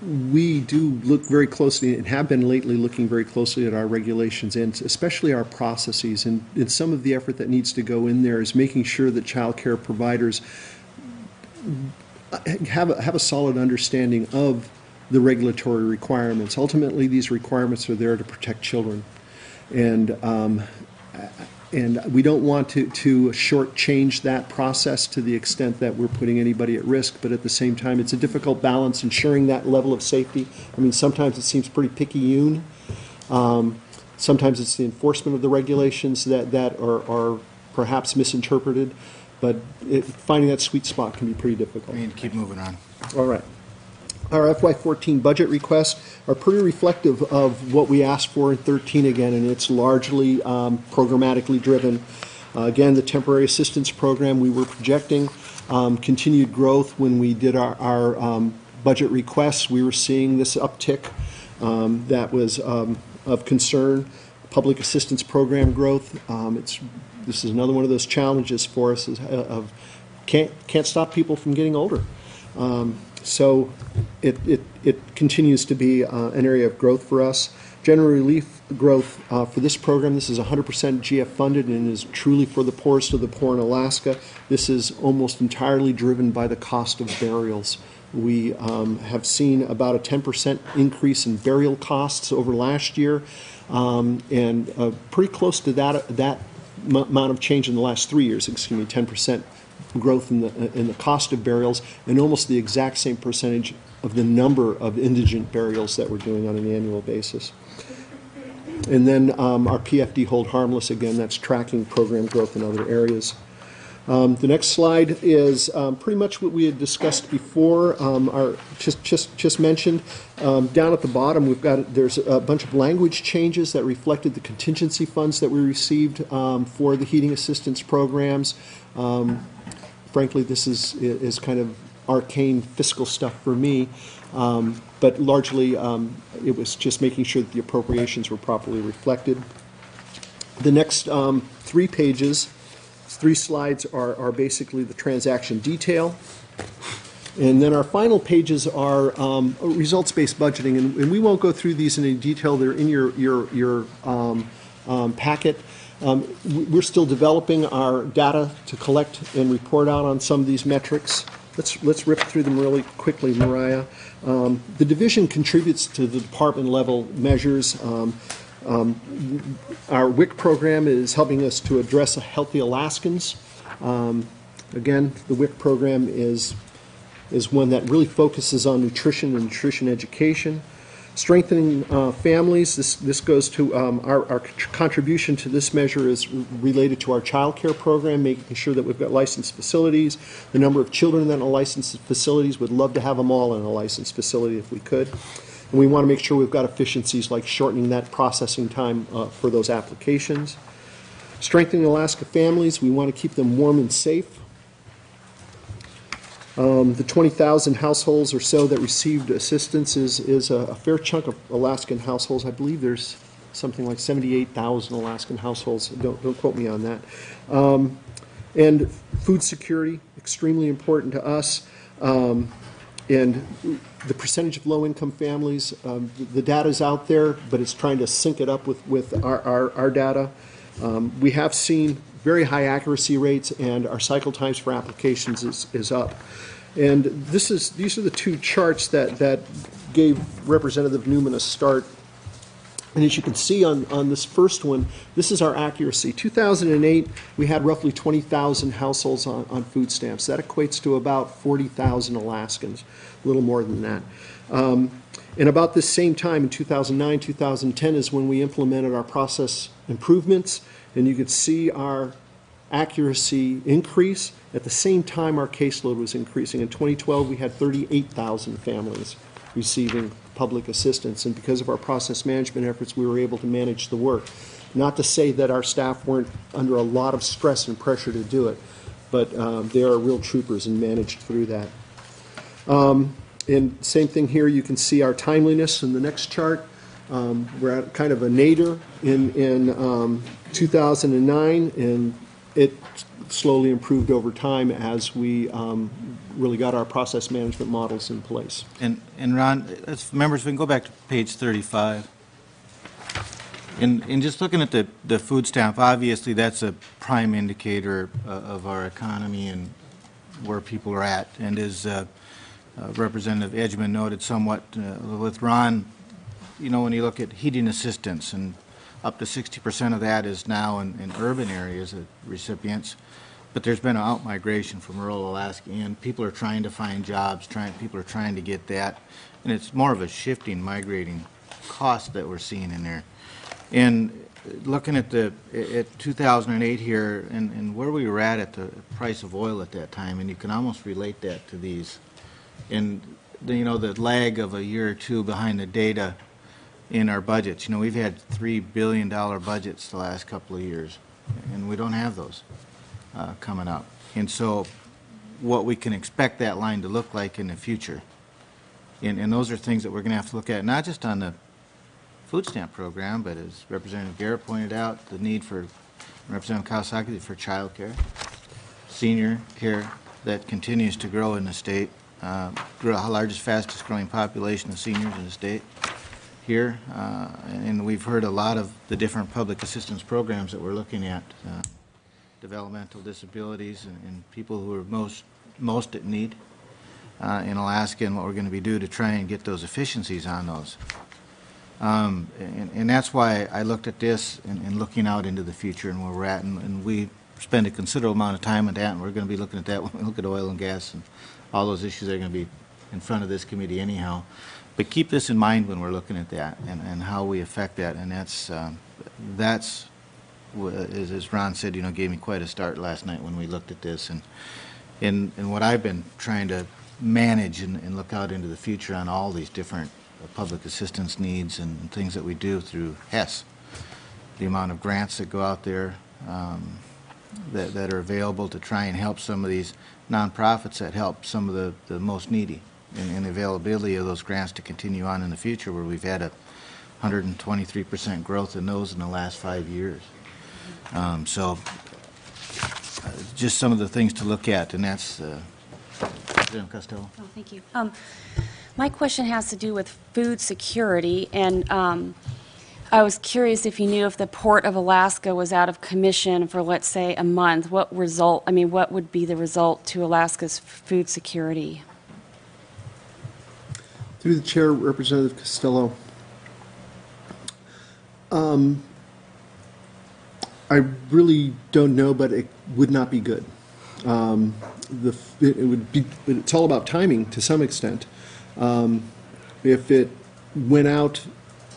we do look very closely and have been lately looking very closely at our regulations and especially our processes. And, and some of the effort that needs to go in there is making sure that child care providers have a, have a solid understanding of the regulatory requirements. Ultimately, these requirements are there to protect children. And um, and we don't want to, to shortchange that process to the extent that we're putting anybody at risk, but at the same time, it's a difficult balance ensuring that level of safety. I mean, sometimes it seems pretty picayune. Um, sometimes it's the enforcement of the regulations that, that are, are perhaps misinterpreted, but it, finding that sweet spot can be pretty difficult. We need to keep moving on. All right. Our F Y fourteen budget requests are pretty reflective of what we asked for in thirteen again, and it's largely um, programmatically driven. Uh, again, the temporary assistance program, we were projecting um, continued growth when we did our, our um, budget requests. We were seeing this uptick um, that was um, of concern. Public assistance program growth, um, it's, this is another one of those challenges for us is, uh, of can't, can't stop people from getting older. Um, So it, it, it continues to be uh, an area of growth for us. General relief growth uh, for this program, this is one hundred percent G F funded and is truly for the poorest of the poor in Alaska. This is almost entirely driven by the cost of burials. We um, have seen about a ten percent increase in burial costs over last year, um, and uh, pretty close to that, that m- amount of change in the last three years, excuse me, ten percent growth in the in the cost of burials, and almost the exact same percentage of the number of indigent burials that we're doing on an annual basis. And then um, our P F D hold harmless, again, that's tracking program growth in other areas. Um, the next slide is um, pretty much what we had discussed before, um, our, just, just, just mentioned. Um, down at the bottom, we've got, there's a bunch of language changes that reflected the contingency funds that we received um, for the heating assistance programs. Um, frankly, this is, is kind of arcane fiscal stuff for me, um, but largely um, it was just making sure that the appropriations were properly reflected. The next um, three pages, three slides are, are basically the transaction detail. And then our final pages are um, results-based budgeting, and, and we won't go through these in any detail. They're in your, your, your um, um, packet. Um, we're still developing our data to collect and report out on some of these metrics. Let's, let's rip through them really quickly, Mariah. Um, the division contributes to the department level measures. Um, um, our W I C program is helping us to address healthy Alaskans. Um, again, the W I C program is, is one that really focuses on nutrition and nutrition education. Strengthening uh, families, this, this goes to um, our, our contribution to this measure is related to our child care program, making sure that we've got licensed facilities. The number of children in a licensed facilities, would love to have them all in a licensed facility if we could. And we want to make sure we've got efficiencies like shortening that processing time uh, for those applications. Strengthening Alaska families, we want to keep them warm and safe. Um, the twenty thousand households or so that received assistance is, is a, a fair chunk of Alaskan households. I believe there's something like seventy-eight thousand Alaskan households. Don't, don't quote me on that. Um, and food security, extremely important to us. Um, and the percentage of low-income families, um, the, the data's out there, but it's trying to sync it up with, with our, our, our data. Um, we have seen very high accuracy rates, and our cycle times for applications is, is up. And this is, these are the two charts that, that gave Representative Newman a start. And as you can see on, on this first one, this is our accuracy. two thousand eight, we had roughly twenty thousand households on, on food stamps. That equates to about forty thousand Alaskans, a little more than that. Um, and about this same time in two thousand nine, two thousand ten is when we implemented our process improvements, and you could see our accuracy increase. At the same time, our caseload was increasing. In twenty twelve, we had thirty-eight thousand families receiving public assistance, and because of our process management efforts, we were able to manage the work. Not to say that our staff weren't under a lot of stress and pressure to do it, but um, they are real troopers and managed through that. Um, and same thing here, you can see our timeliness in the next chart. Um, we're at kind of a nadir in, in um, two thousand nine, and it slowly improved over time as we um, really got our process management models in place. And, and Ron, as members, we can go back to page thirty-five. In, in just looking at the, the food stamp, obviously that's a prime indicator uh, of our economy and where people are at. And as uh, uh, Representative Edgman noted somewhat uh, with Ron, you know, when you look at heating assistance, and up to sixty percent of that is now in, in urban areas of recipients, but there's been an out-migration from rural Alaska, and people are trying to find jobs, trying, people are trying to get that, and it's more of a shifting, migrating cost that we're seeing in there. And looking at the, at two thousand eight here, and, and where we were at at the price of oil at that time, and you can almost relate that to these, and, the, you know, the lag of a year or two behind the data in our budgets. You know, we've had three billion dollar budgets the last couple of years, and we don't have those uh, coming up. And so what we can expect that line to look like in the future. And, and those are things that we're going to have to look at, not just on the food stamp program, but as Representative Garrett pointed out, the need for, Representative Kawasaki, for child care, senior care that continues to grow in the state, uh, grow, largest, fastest growing population of seniors in the state here, uh, and we've heard a lot of the different public assistance programs that we're looking at, uh, developmental disabilities and, and people who are most, most at need uh, in Alaska, and what we're going to be doing to try and get those efficiencies on those. Um, and, and that's why I looked at this and, and looking out into the future and where we're at, and, and we spend a considerable amount of time on that, and we're going to be looking at that when we look at oil and gas and all those issues that are going to be in front of this committee anyhow. But keep this in mind when we're looking at that and, and how we affect that, and that's, um, that's, as, as Ron said, you know, gave me quite a start last night when we looked at this, and, and, and what I've been trying to manage and, and look out into the future on all these different public assistance needs and things that we do through HES, the amount of grants that go out there um, that, that are available to try and help some of these nonprofits that help some of the, the most needy, and, and the availability of those grants to continue on in the future, where we've had a one hundred twenty-three percent growth in those in the last five years. Um, so uh, just some of the things to look at, and that's uh, Representative Costello. Oh, thank you. Um, my question has to do with food security, and um, I was curious if you knew if the Port of Alaska was out of commission for, let's say, a month, what result, I mean, what would be the result to Alaska's food security? Through the chair, Representative Costello. Um, I really don't know, but it would not be good. Um, the, it would be, it's all about timing to some extent. Um, if it went out,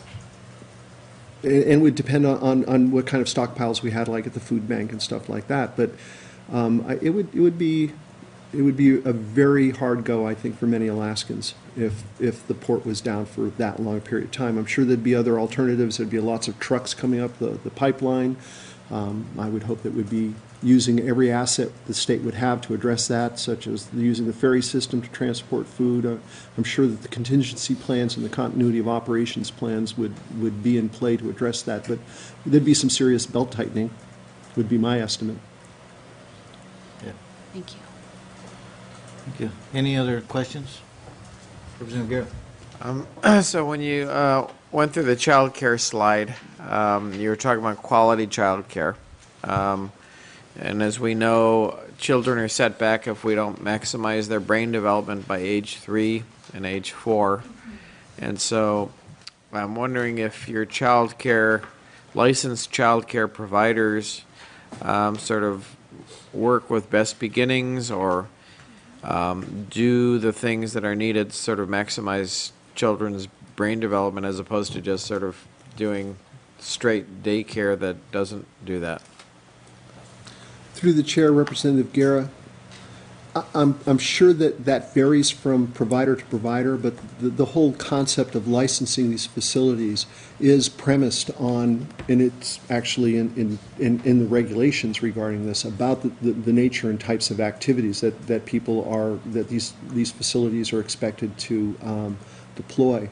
and, and would depend on, on, on what kind of stockpiles we had, like at the food bank and stuff like that. But um, I, it would it would be it would be a very hard go, I think, for many Alaskans if if the port was down for that long a period of time. I'm sure there'd be other alternatives. There'd be lots of trucks coming up the the pipeline. Um, I would hope that we'd be using every asset the state would have to address that, such as using the ferry system to transport food. Uh, I'm sure that the contingency plans and the continuity of operations plans would, would be in play to address that, but there'd be some serious belt tightening, would be my estimate. Yeah. Thank you. Thank you. Any other questions? Representative Garrett. Um, so when you uh, went through the child care slide, um, you were talking about quality child care. Um, and as we know, children are set back if we don't maximize their brain development by age three and age four. And so I'm wondering if your child care, licensed child care providers um, sort of work with Best Beginnings, or um, do the things that are needed to sort of maximize children's brain development, as opposed to just sort of doing straight daycare that doesn't do that. Through the chair, Representative Guerra, I- I'm, I'm sure that that varies from provider to provider, but the, the whole concept of licensing these facilities is premised on, and it's actually in, in, in, in the regulations regarding this, about the, the, the nature and types of activities that, that people are, that these, these facilities are expected to um, deploy.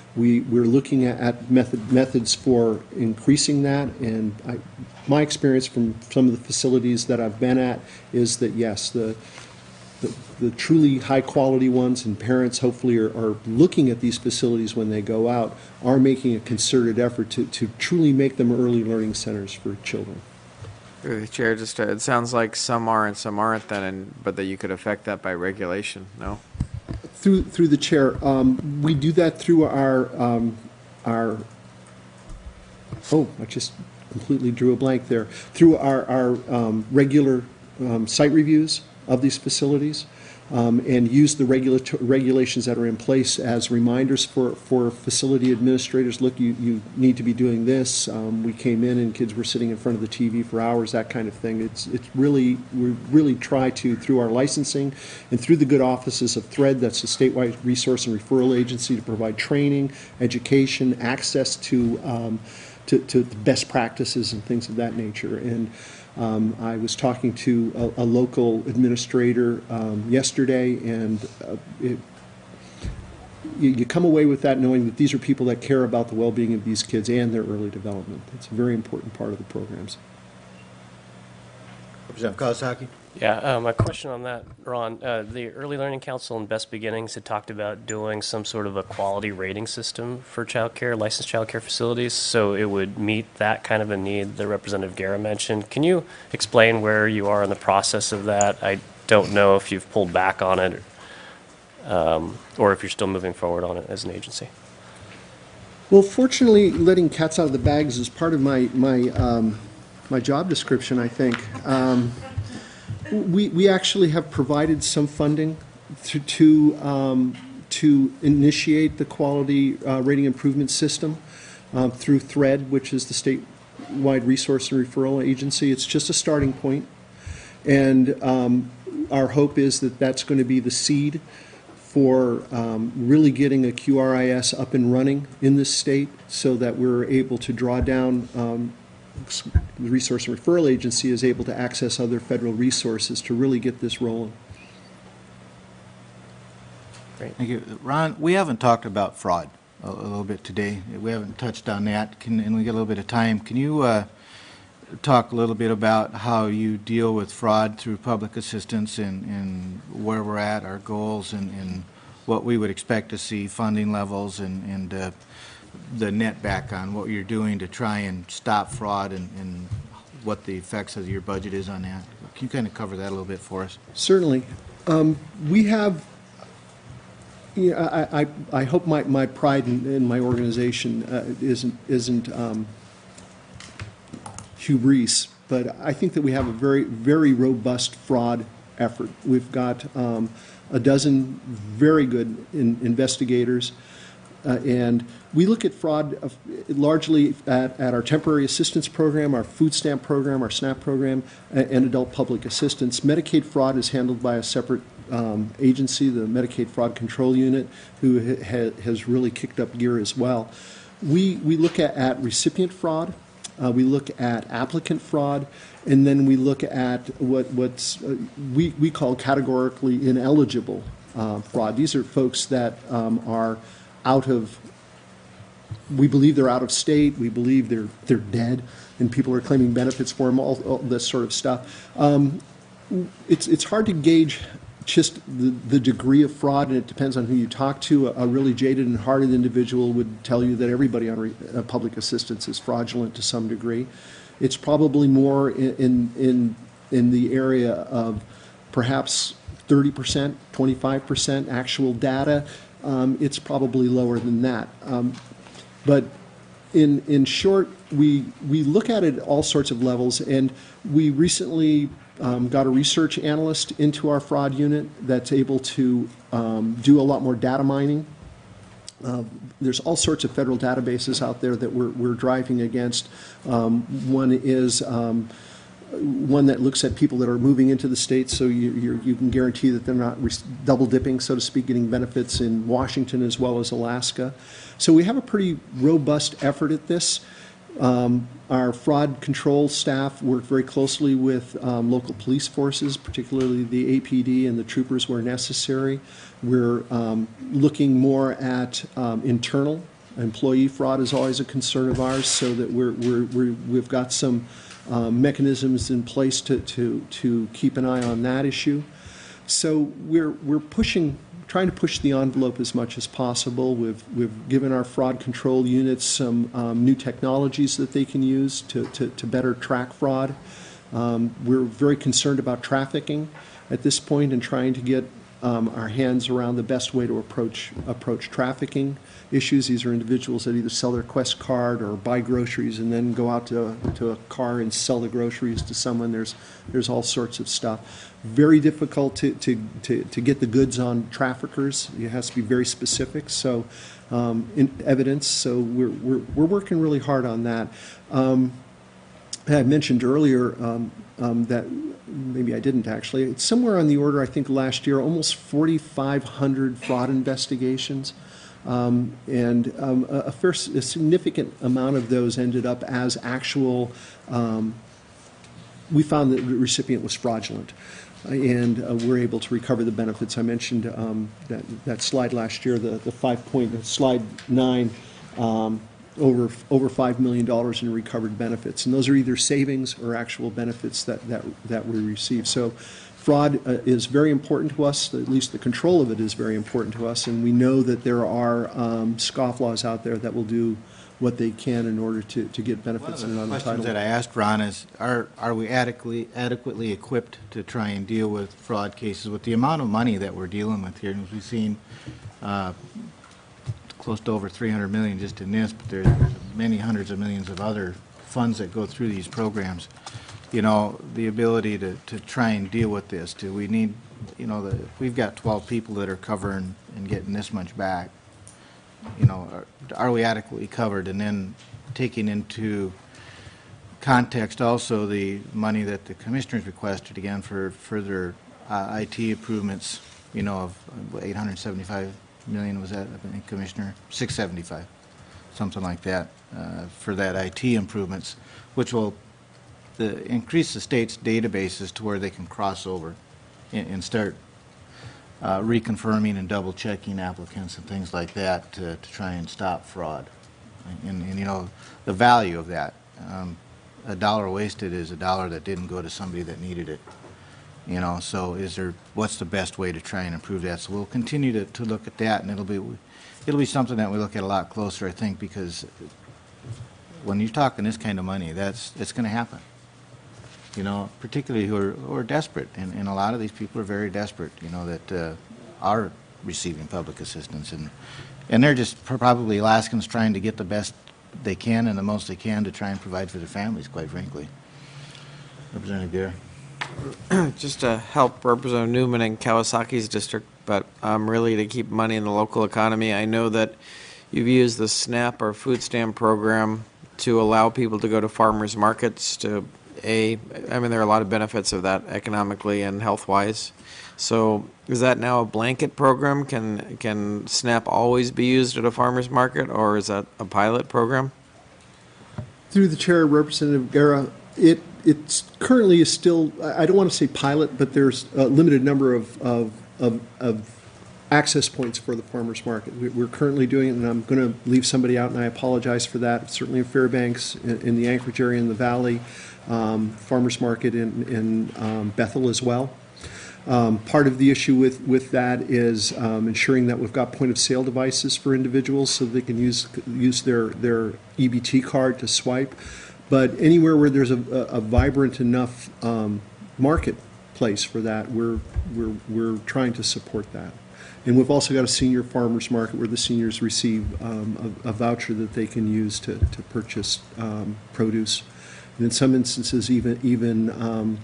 We, we're looking at, at method, methods for increasing that, and I, my experience from some of the facilities that I've been at is that, yes, the, the, the truly high-quality ones, and parents hopefully are, are looking at these facilities when they go out, are making a concerted effort to, to truly make them early learning centers for children. Through the chair, just, uh, it sounds like some are and some aren't then, and, but that you could affect that by regulation, no? Through, through the chair, um, we do that through our, um, our, oh, I just completely drew a blank there. Through our, our um, regular um, site reviews of these facilities, um, and use the regulato- regulations that are in place as reminders for, for facility administrators. Look, you, you need to be doing this. Um, we came in and kids were sitting in front of the T V for hours, that kind of thing. It's, it's really, we really try to, through our licensing and through the good offices of THREAD, that's the statewide resource and referral agency, to provide training, education, access to, um, to, to best practices and things of that nature. And Um, I was talking to a, a local administrator um, yesterday, and uh, it, you, you come away with that knowing that these are people that care about the well-being of these kids and their early development. It's a very important part of the programs. Representative Kawasaki? Yeah, um, a question on that, Ron. Uh, the Early Learning Council and Best Beginnings had talked about doing some sort of a quality rating system for childcare, licensed childcare facilities, so it would meet that kind of a need that Representative Guerra mentioned. Can you explain where you are in the process of that? I don't know if you've pulled back on it, um, or if you're still moving forward on it as an agency. Well, fortunately, letting cats out of the bags is part of my my um, my job description, I think. Um, We, we actually have provided some funding to, to, um, to initiate the quality uh, rating improvement system um, through THREAD, which is the statewide resource and referral agency. It's just a starting point. And um, our hope is that that's going to be the seed for um, really getting a Q R I S up and running in this state, so that we're able to draw down um, the Resource and Referral Agency is able to access other federal resources to really get this rolling. Great. Thank you. Ron, we haven't talked about fraud a, a little bit today. We haven't touched on that. Can, and we get a little bit of time. Can you uh, talk a little bit about how you deal with fraud through public assistance, and, and where we're at, our goals, and, and what we would expect to see, funding levels, and, and uh, the net back on what you're doing to try and stop fraud, and, and what the effects of your budget is on that? Can you kind of cover that a little bit for us? Certainly. Um, we have, you know, I, I, I hope my, my pride in, in my organization uh, isn't, isn't um, hubris, but I think that we have a very, very robust fraud effort. We've got um, a dozen very good in, investigators. Uh, and we look at fraud of, largely at, at our temporary assistance program, our food stamp program, our SNAP program, and, and adult public assistance. Medicaid fraud is handled by a separate um, agency, the Medicaid Fraud Control Unit, who ha has really kicked up gear as well. We, we look at, at recipient fraud, uh, we look at applicant fraud, and then we look at what what's, uh, we, we call categorically ineligible uh, fraud. These are folks that um, are out of, we believe they're out of state, we believe they're they're dead, and people are claiming benefits for them, all, all this sort of stuff. Um, it's it's hard to gauge just the, the degree of fraud, and it depends on who you talk to. A, a really jaded and hardened individual would tell you that everybody on re, uh, public assistance is fraudulent to some degree. It's probably more in in in, in the area of perhaps thirty percent, twenty-five percent actual data. Um, it's probably lower than that. Um, but in in short, we we look at it at all sorts of levels, and we recently um, got a research analyst into our fraud unit that's able to um, do a lot more data mining. Uh, there's all sorts of federal databases out there that we're, we're driving against. Um, one is um, one that looks at people that are moving into the state, so you, you're, you can guarantee that they're not double dipping, so to speak, getting benefits in Washington as well as Alaska. So we have a pretty robust effort at this. Um, our fraud control staff work very closely with um, local police forces, particularly the A P D and the troopers where necessary. We're um, looking more at um, internal employee fraud is always a concern of ours, so that we're, we're, we're, we've got some um, mechanisms in place to, to, to keep an eye on that issue. So we're, we're pushing, trying to push the envelope as much as possible. We've, we've given our fraud control units some um, new technologies that they can use to, to, to better track fraud. Um, we're very concerned about trafficking at this point and trying to get um, our hands around the best way to approach approach trafficking issues. These are individuals that either sell their Quest card or buy groceries and then go out to, to a car and sell the groceries to someone. There's there's all sorts of stuff. Very difficult to, to, to, to get the goods on traffickers. It has to be very specific. So um, in evidence. So we're, we're, we're working really hard on that. Um, I mentioned earlier um, um, that maybe I didn't actually. It's somewhere on the order, I think, last year, almost forty-five hundred fraud investigations. Um, and um, a, a, fair, a significant amount of those ended up as actual, um, we found that the recipient was fraudulent. Uh, and uh, we're able to recover the benefits. I mentioned um, that, that slide last year, the, the five point, slide nine, um, over over five million dollars in recovered benefits. And those are either savings or actual benefits that, that, that we receive. So fraud uh, is very important to us. At least the control of it is very important to us. And we know that there are um, scofflaws out there that will do what they can in order to, to get benefits in an One of the untitled. questions that I asked Ron is, are, are we adequately, adequately equipped to try and deal with fraud cases with the amount of money that we're dealing with here? And we've seen uh, close to over three hundred million just in this, but there's many hundreds of millions of other funds that go through these programs. You know, the ability to, to try and deal with this. Do we need, you know, the, we've got twelve people that are covering and getting this much back. You know, are, are we adequately covered? And then taking into context also the money that the commissioners requested again for further uh, I T improvements, you know, of eight hundred seventy-five million, was that, I think, Commissioner? six seventy-five, something like that, uh, for that I T improvements, which will the, increase the state's databases to where they can cross over and, and start uh, reconfirming and double checking applicants and things like that to, to try and stop fraud. And, and you know, the value of that, um, a dollar wasted is a dollar that didn't go to somebody that needed it. You know, so is there, what's the best way to try and improve that? So we'll continue to, to look at that, and it'll be, it'll be something that we look at a lot closer, I think, because when you're talking this kind of money, that's, it's going to happen. You know, particularly who are, who are desperate, and, and a lot of these people are very desperate, you know, that uh, are receiving public assistance, and and they're just probably Alaskans trying to get the best they can and the most they can to try and provide for their families, quite frankly. Representative Guerra. Just to help Representative Newman in Kawasaki's district, but um, really to keep money in the local economy. I know that you've used the SNAP or food stamp program to allow people to go to farmers markets to, a, I mean, there are a lot of benefits of that economically and health-wise. So is that now a blanket program? Can, can SNAP always be used at a farmer's market, or is that a pilot program? Through the chair, Representative Guerra, it it's currently is still, I don't want to say pilot, but there's a limited number of, of, of, of access points for the farmers market. We- We're currently doing it, and I'm going to leave somebody out, and I apologize for that. Certainly in Fairbanks, in, in the Anchorage area, in the Valley, um, farmers market in, in um, Bethel as well. Um, part of the issue with, with that is um, ensuring that we've got point-of-sale devices for individuals so they can use use their, their E B T card to swipe. But anywhere where there's a, a, a vibrant enough um, marketplace for that, we're, we're, we're trying to support that. And we've also got a senior farmers market where the seniors receive um, a, a voucher that they can use to, to purchase um, produce. And in some instances, even, even um,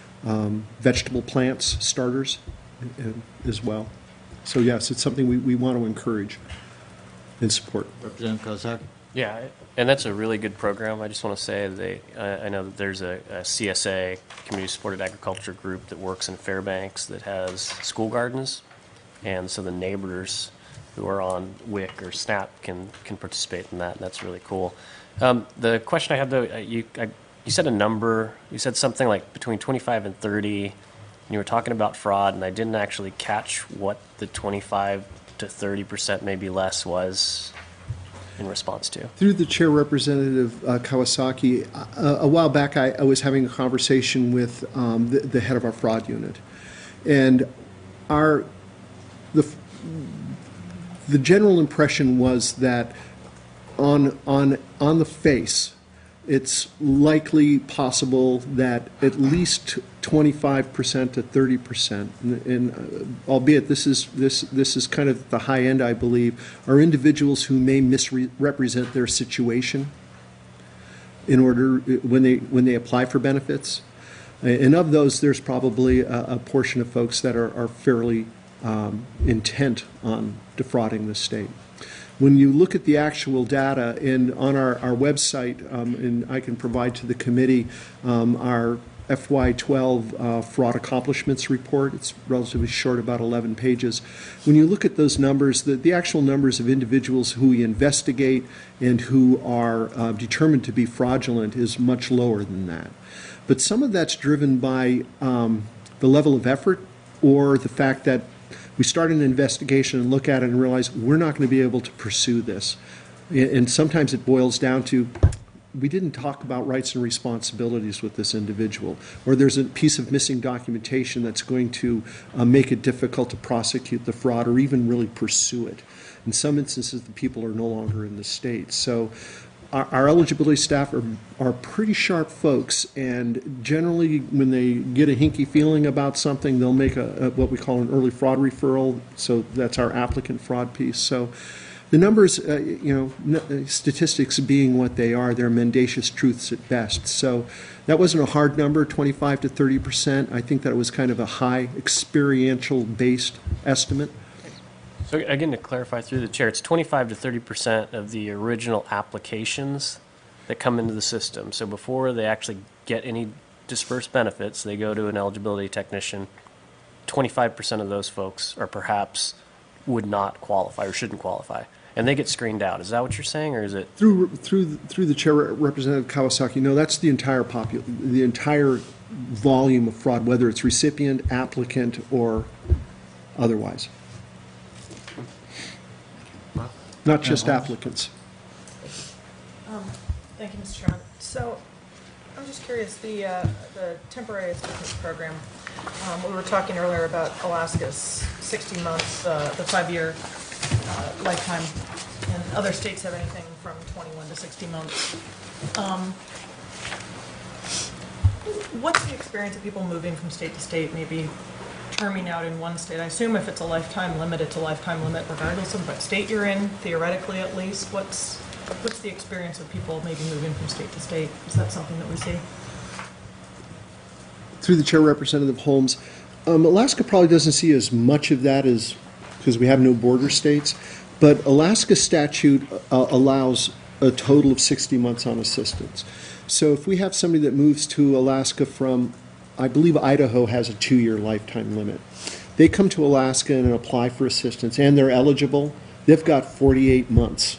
um, vegetable plants, starters uh, as well. So yes, it's something we, we want to encourage and support. Representative Kozak. Yeah, and that's a really good program. I just want to say they, I I know that there's a, a C S A, Community Supported Agriculture Group, that works in Fairbanks that has school gardens. And so the neighbors who are on W I C or SNAP can, can participate in that, and that's really cool. Um, the question I had, though, uh, you, I, you said a number, you said something like between twenty-five and thirty, and you were talking about fraud, and I didn't actually catch what the twenty-five to thirty percent, maybe less, was. in response to? Through the chair, Representative uh, Kawasaki, uh, a while back I, I was having a conversation with um, the, the head of our fraud unit. And our, the, the general impression was that on, on, on the face, it's likely possible that at least twenty-five percent to thirty percent, and, and uh, albeit this is this this is kind of the high end, I believe, are individuals who may misrepresent their situation in order when they when they apply for benefits, and of those, there's probably a, a portion of folks that are, are fairly um, intent on defrauding the state. When you look at the actual data in, on our, our website, um, and I can provide to the committee um, our F Y twelve uh, fraud accomplishments report. It's relatively short, about eleven pages. When you look at those numbers, the, the actual numbers of individuals who we investigate and who are uh, determined to be fraudulent is much lower than that. But some of that's driven by um, the level of effort or the fact that we start an investigation and look at it and realize we're not going to be able to pursue this. And sometimes it boils down to we didn't talk about rights and responsibilities with this individual, or there's a piece of missing documentation that's going to uh, make it difficult to prosecute the fraud or even really pursue it. In some instances, the people are no longer in the state. So our, our eligibility staff are, are pretty sharp folks, and generally when they get a hinky feeling about something, they'll make a, a what we call an early fraud referral. So that's our applicant fraud piece. So the numbers, uh, you know, n- statistics being what they are, they're mendacious truths at best. So that wasn't a hard number, twenty-five to thirty percent. I think that it was kind of a high experiential-based estimate. So again, to clarify through the chair, it's twenty-five to thirty percent of the original applications that come into the system. So before they actually get any dispersed benefits, they go to an eligibility technician. twenty-five percent of those folks are perhaps would not qualify or shouldn't qualify, and they get screened out. Is that what you're saying, or is it Through through through the chair, Representative Kawasaki, no, that's the entire popu- the entire volume of fraud, whether it's recipient, applicant, or otherwise. Not just applicants. Um, Thank you, Mister Chairman. So, I'm just curious, the, uh, the temporary assistance program, um, we were talking earlier about Alaska's sixty months, uh, the five-year uh, lifetime, and other states have anything from twenty-one to sixty months. Um, What's the experience of people moving from state to state, maybe terming out in one state? I assume if it's a lifetime limit, it's a lifetime limit regardless of what state you're in, theoretically at least. What's what's the experience of people maybe moving from state to state? Is that something that we see? Through the chair, Representative Holmes, um, Alaska probably doesn't see as much of that as because we have no border states, but Alaska statute uh, allows a total of sixty months on assistance. So if we have somebody that moves to Alaska from, I believe Idaho has a two-year lifetime limit. They come to Alaska and apply for assistance, and they're eligible. They've got forty-eight months.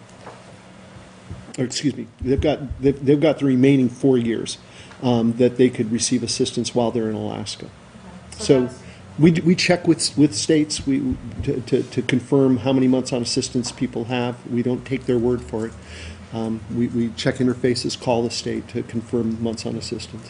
Or excuse me, they've got they've, they've got the remaining four years um, that they could receive assistance while they're in Alaska. Okay. So we we check with with states we to, to, to confirm how many months on assistance people have. We don't take their word for it. Um, we, we check interfaces, call the state to confirm months on assistance.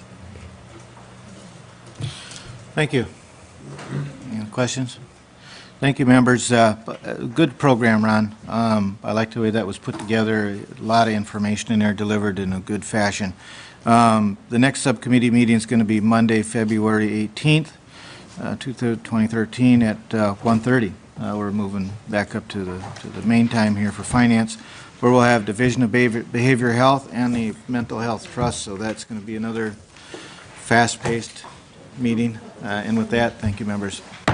Thank you. Any questions? Thank you, members. Uh, good program, Ron. Um, I like the way that was put together. A lot of information in there delivered in a good fashion. Um, the next subcommittee meeting is going to be Monday, February eighteenth, uh, twenty thirteen at uh, one thirty. Uh, we're moving back up to the to the main time here for finance, where we'll have Division of Behavior, Behavior Health and the Mental Health Trust. So that's going to be another fast-paced meeting. Uh, and with that, thank you, members.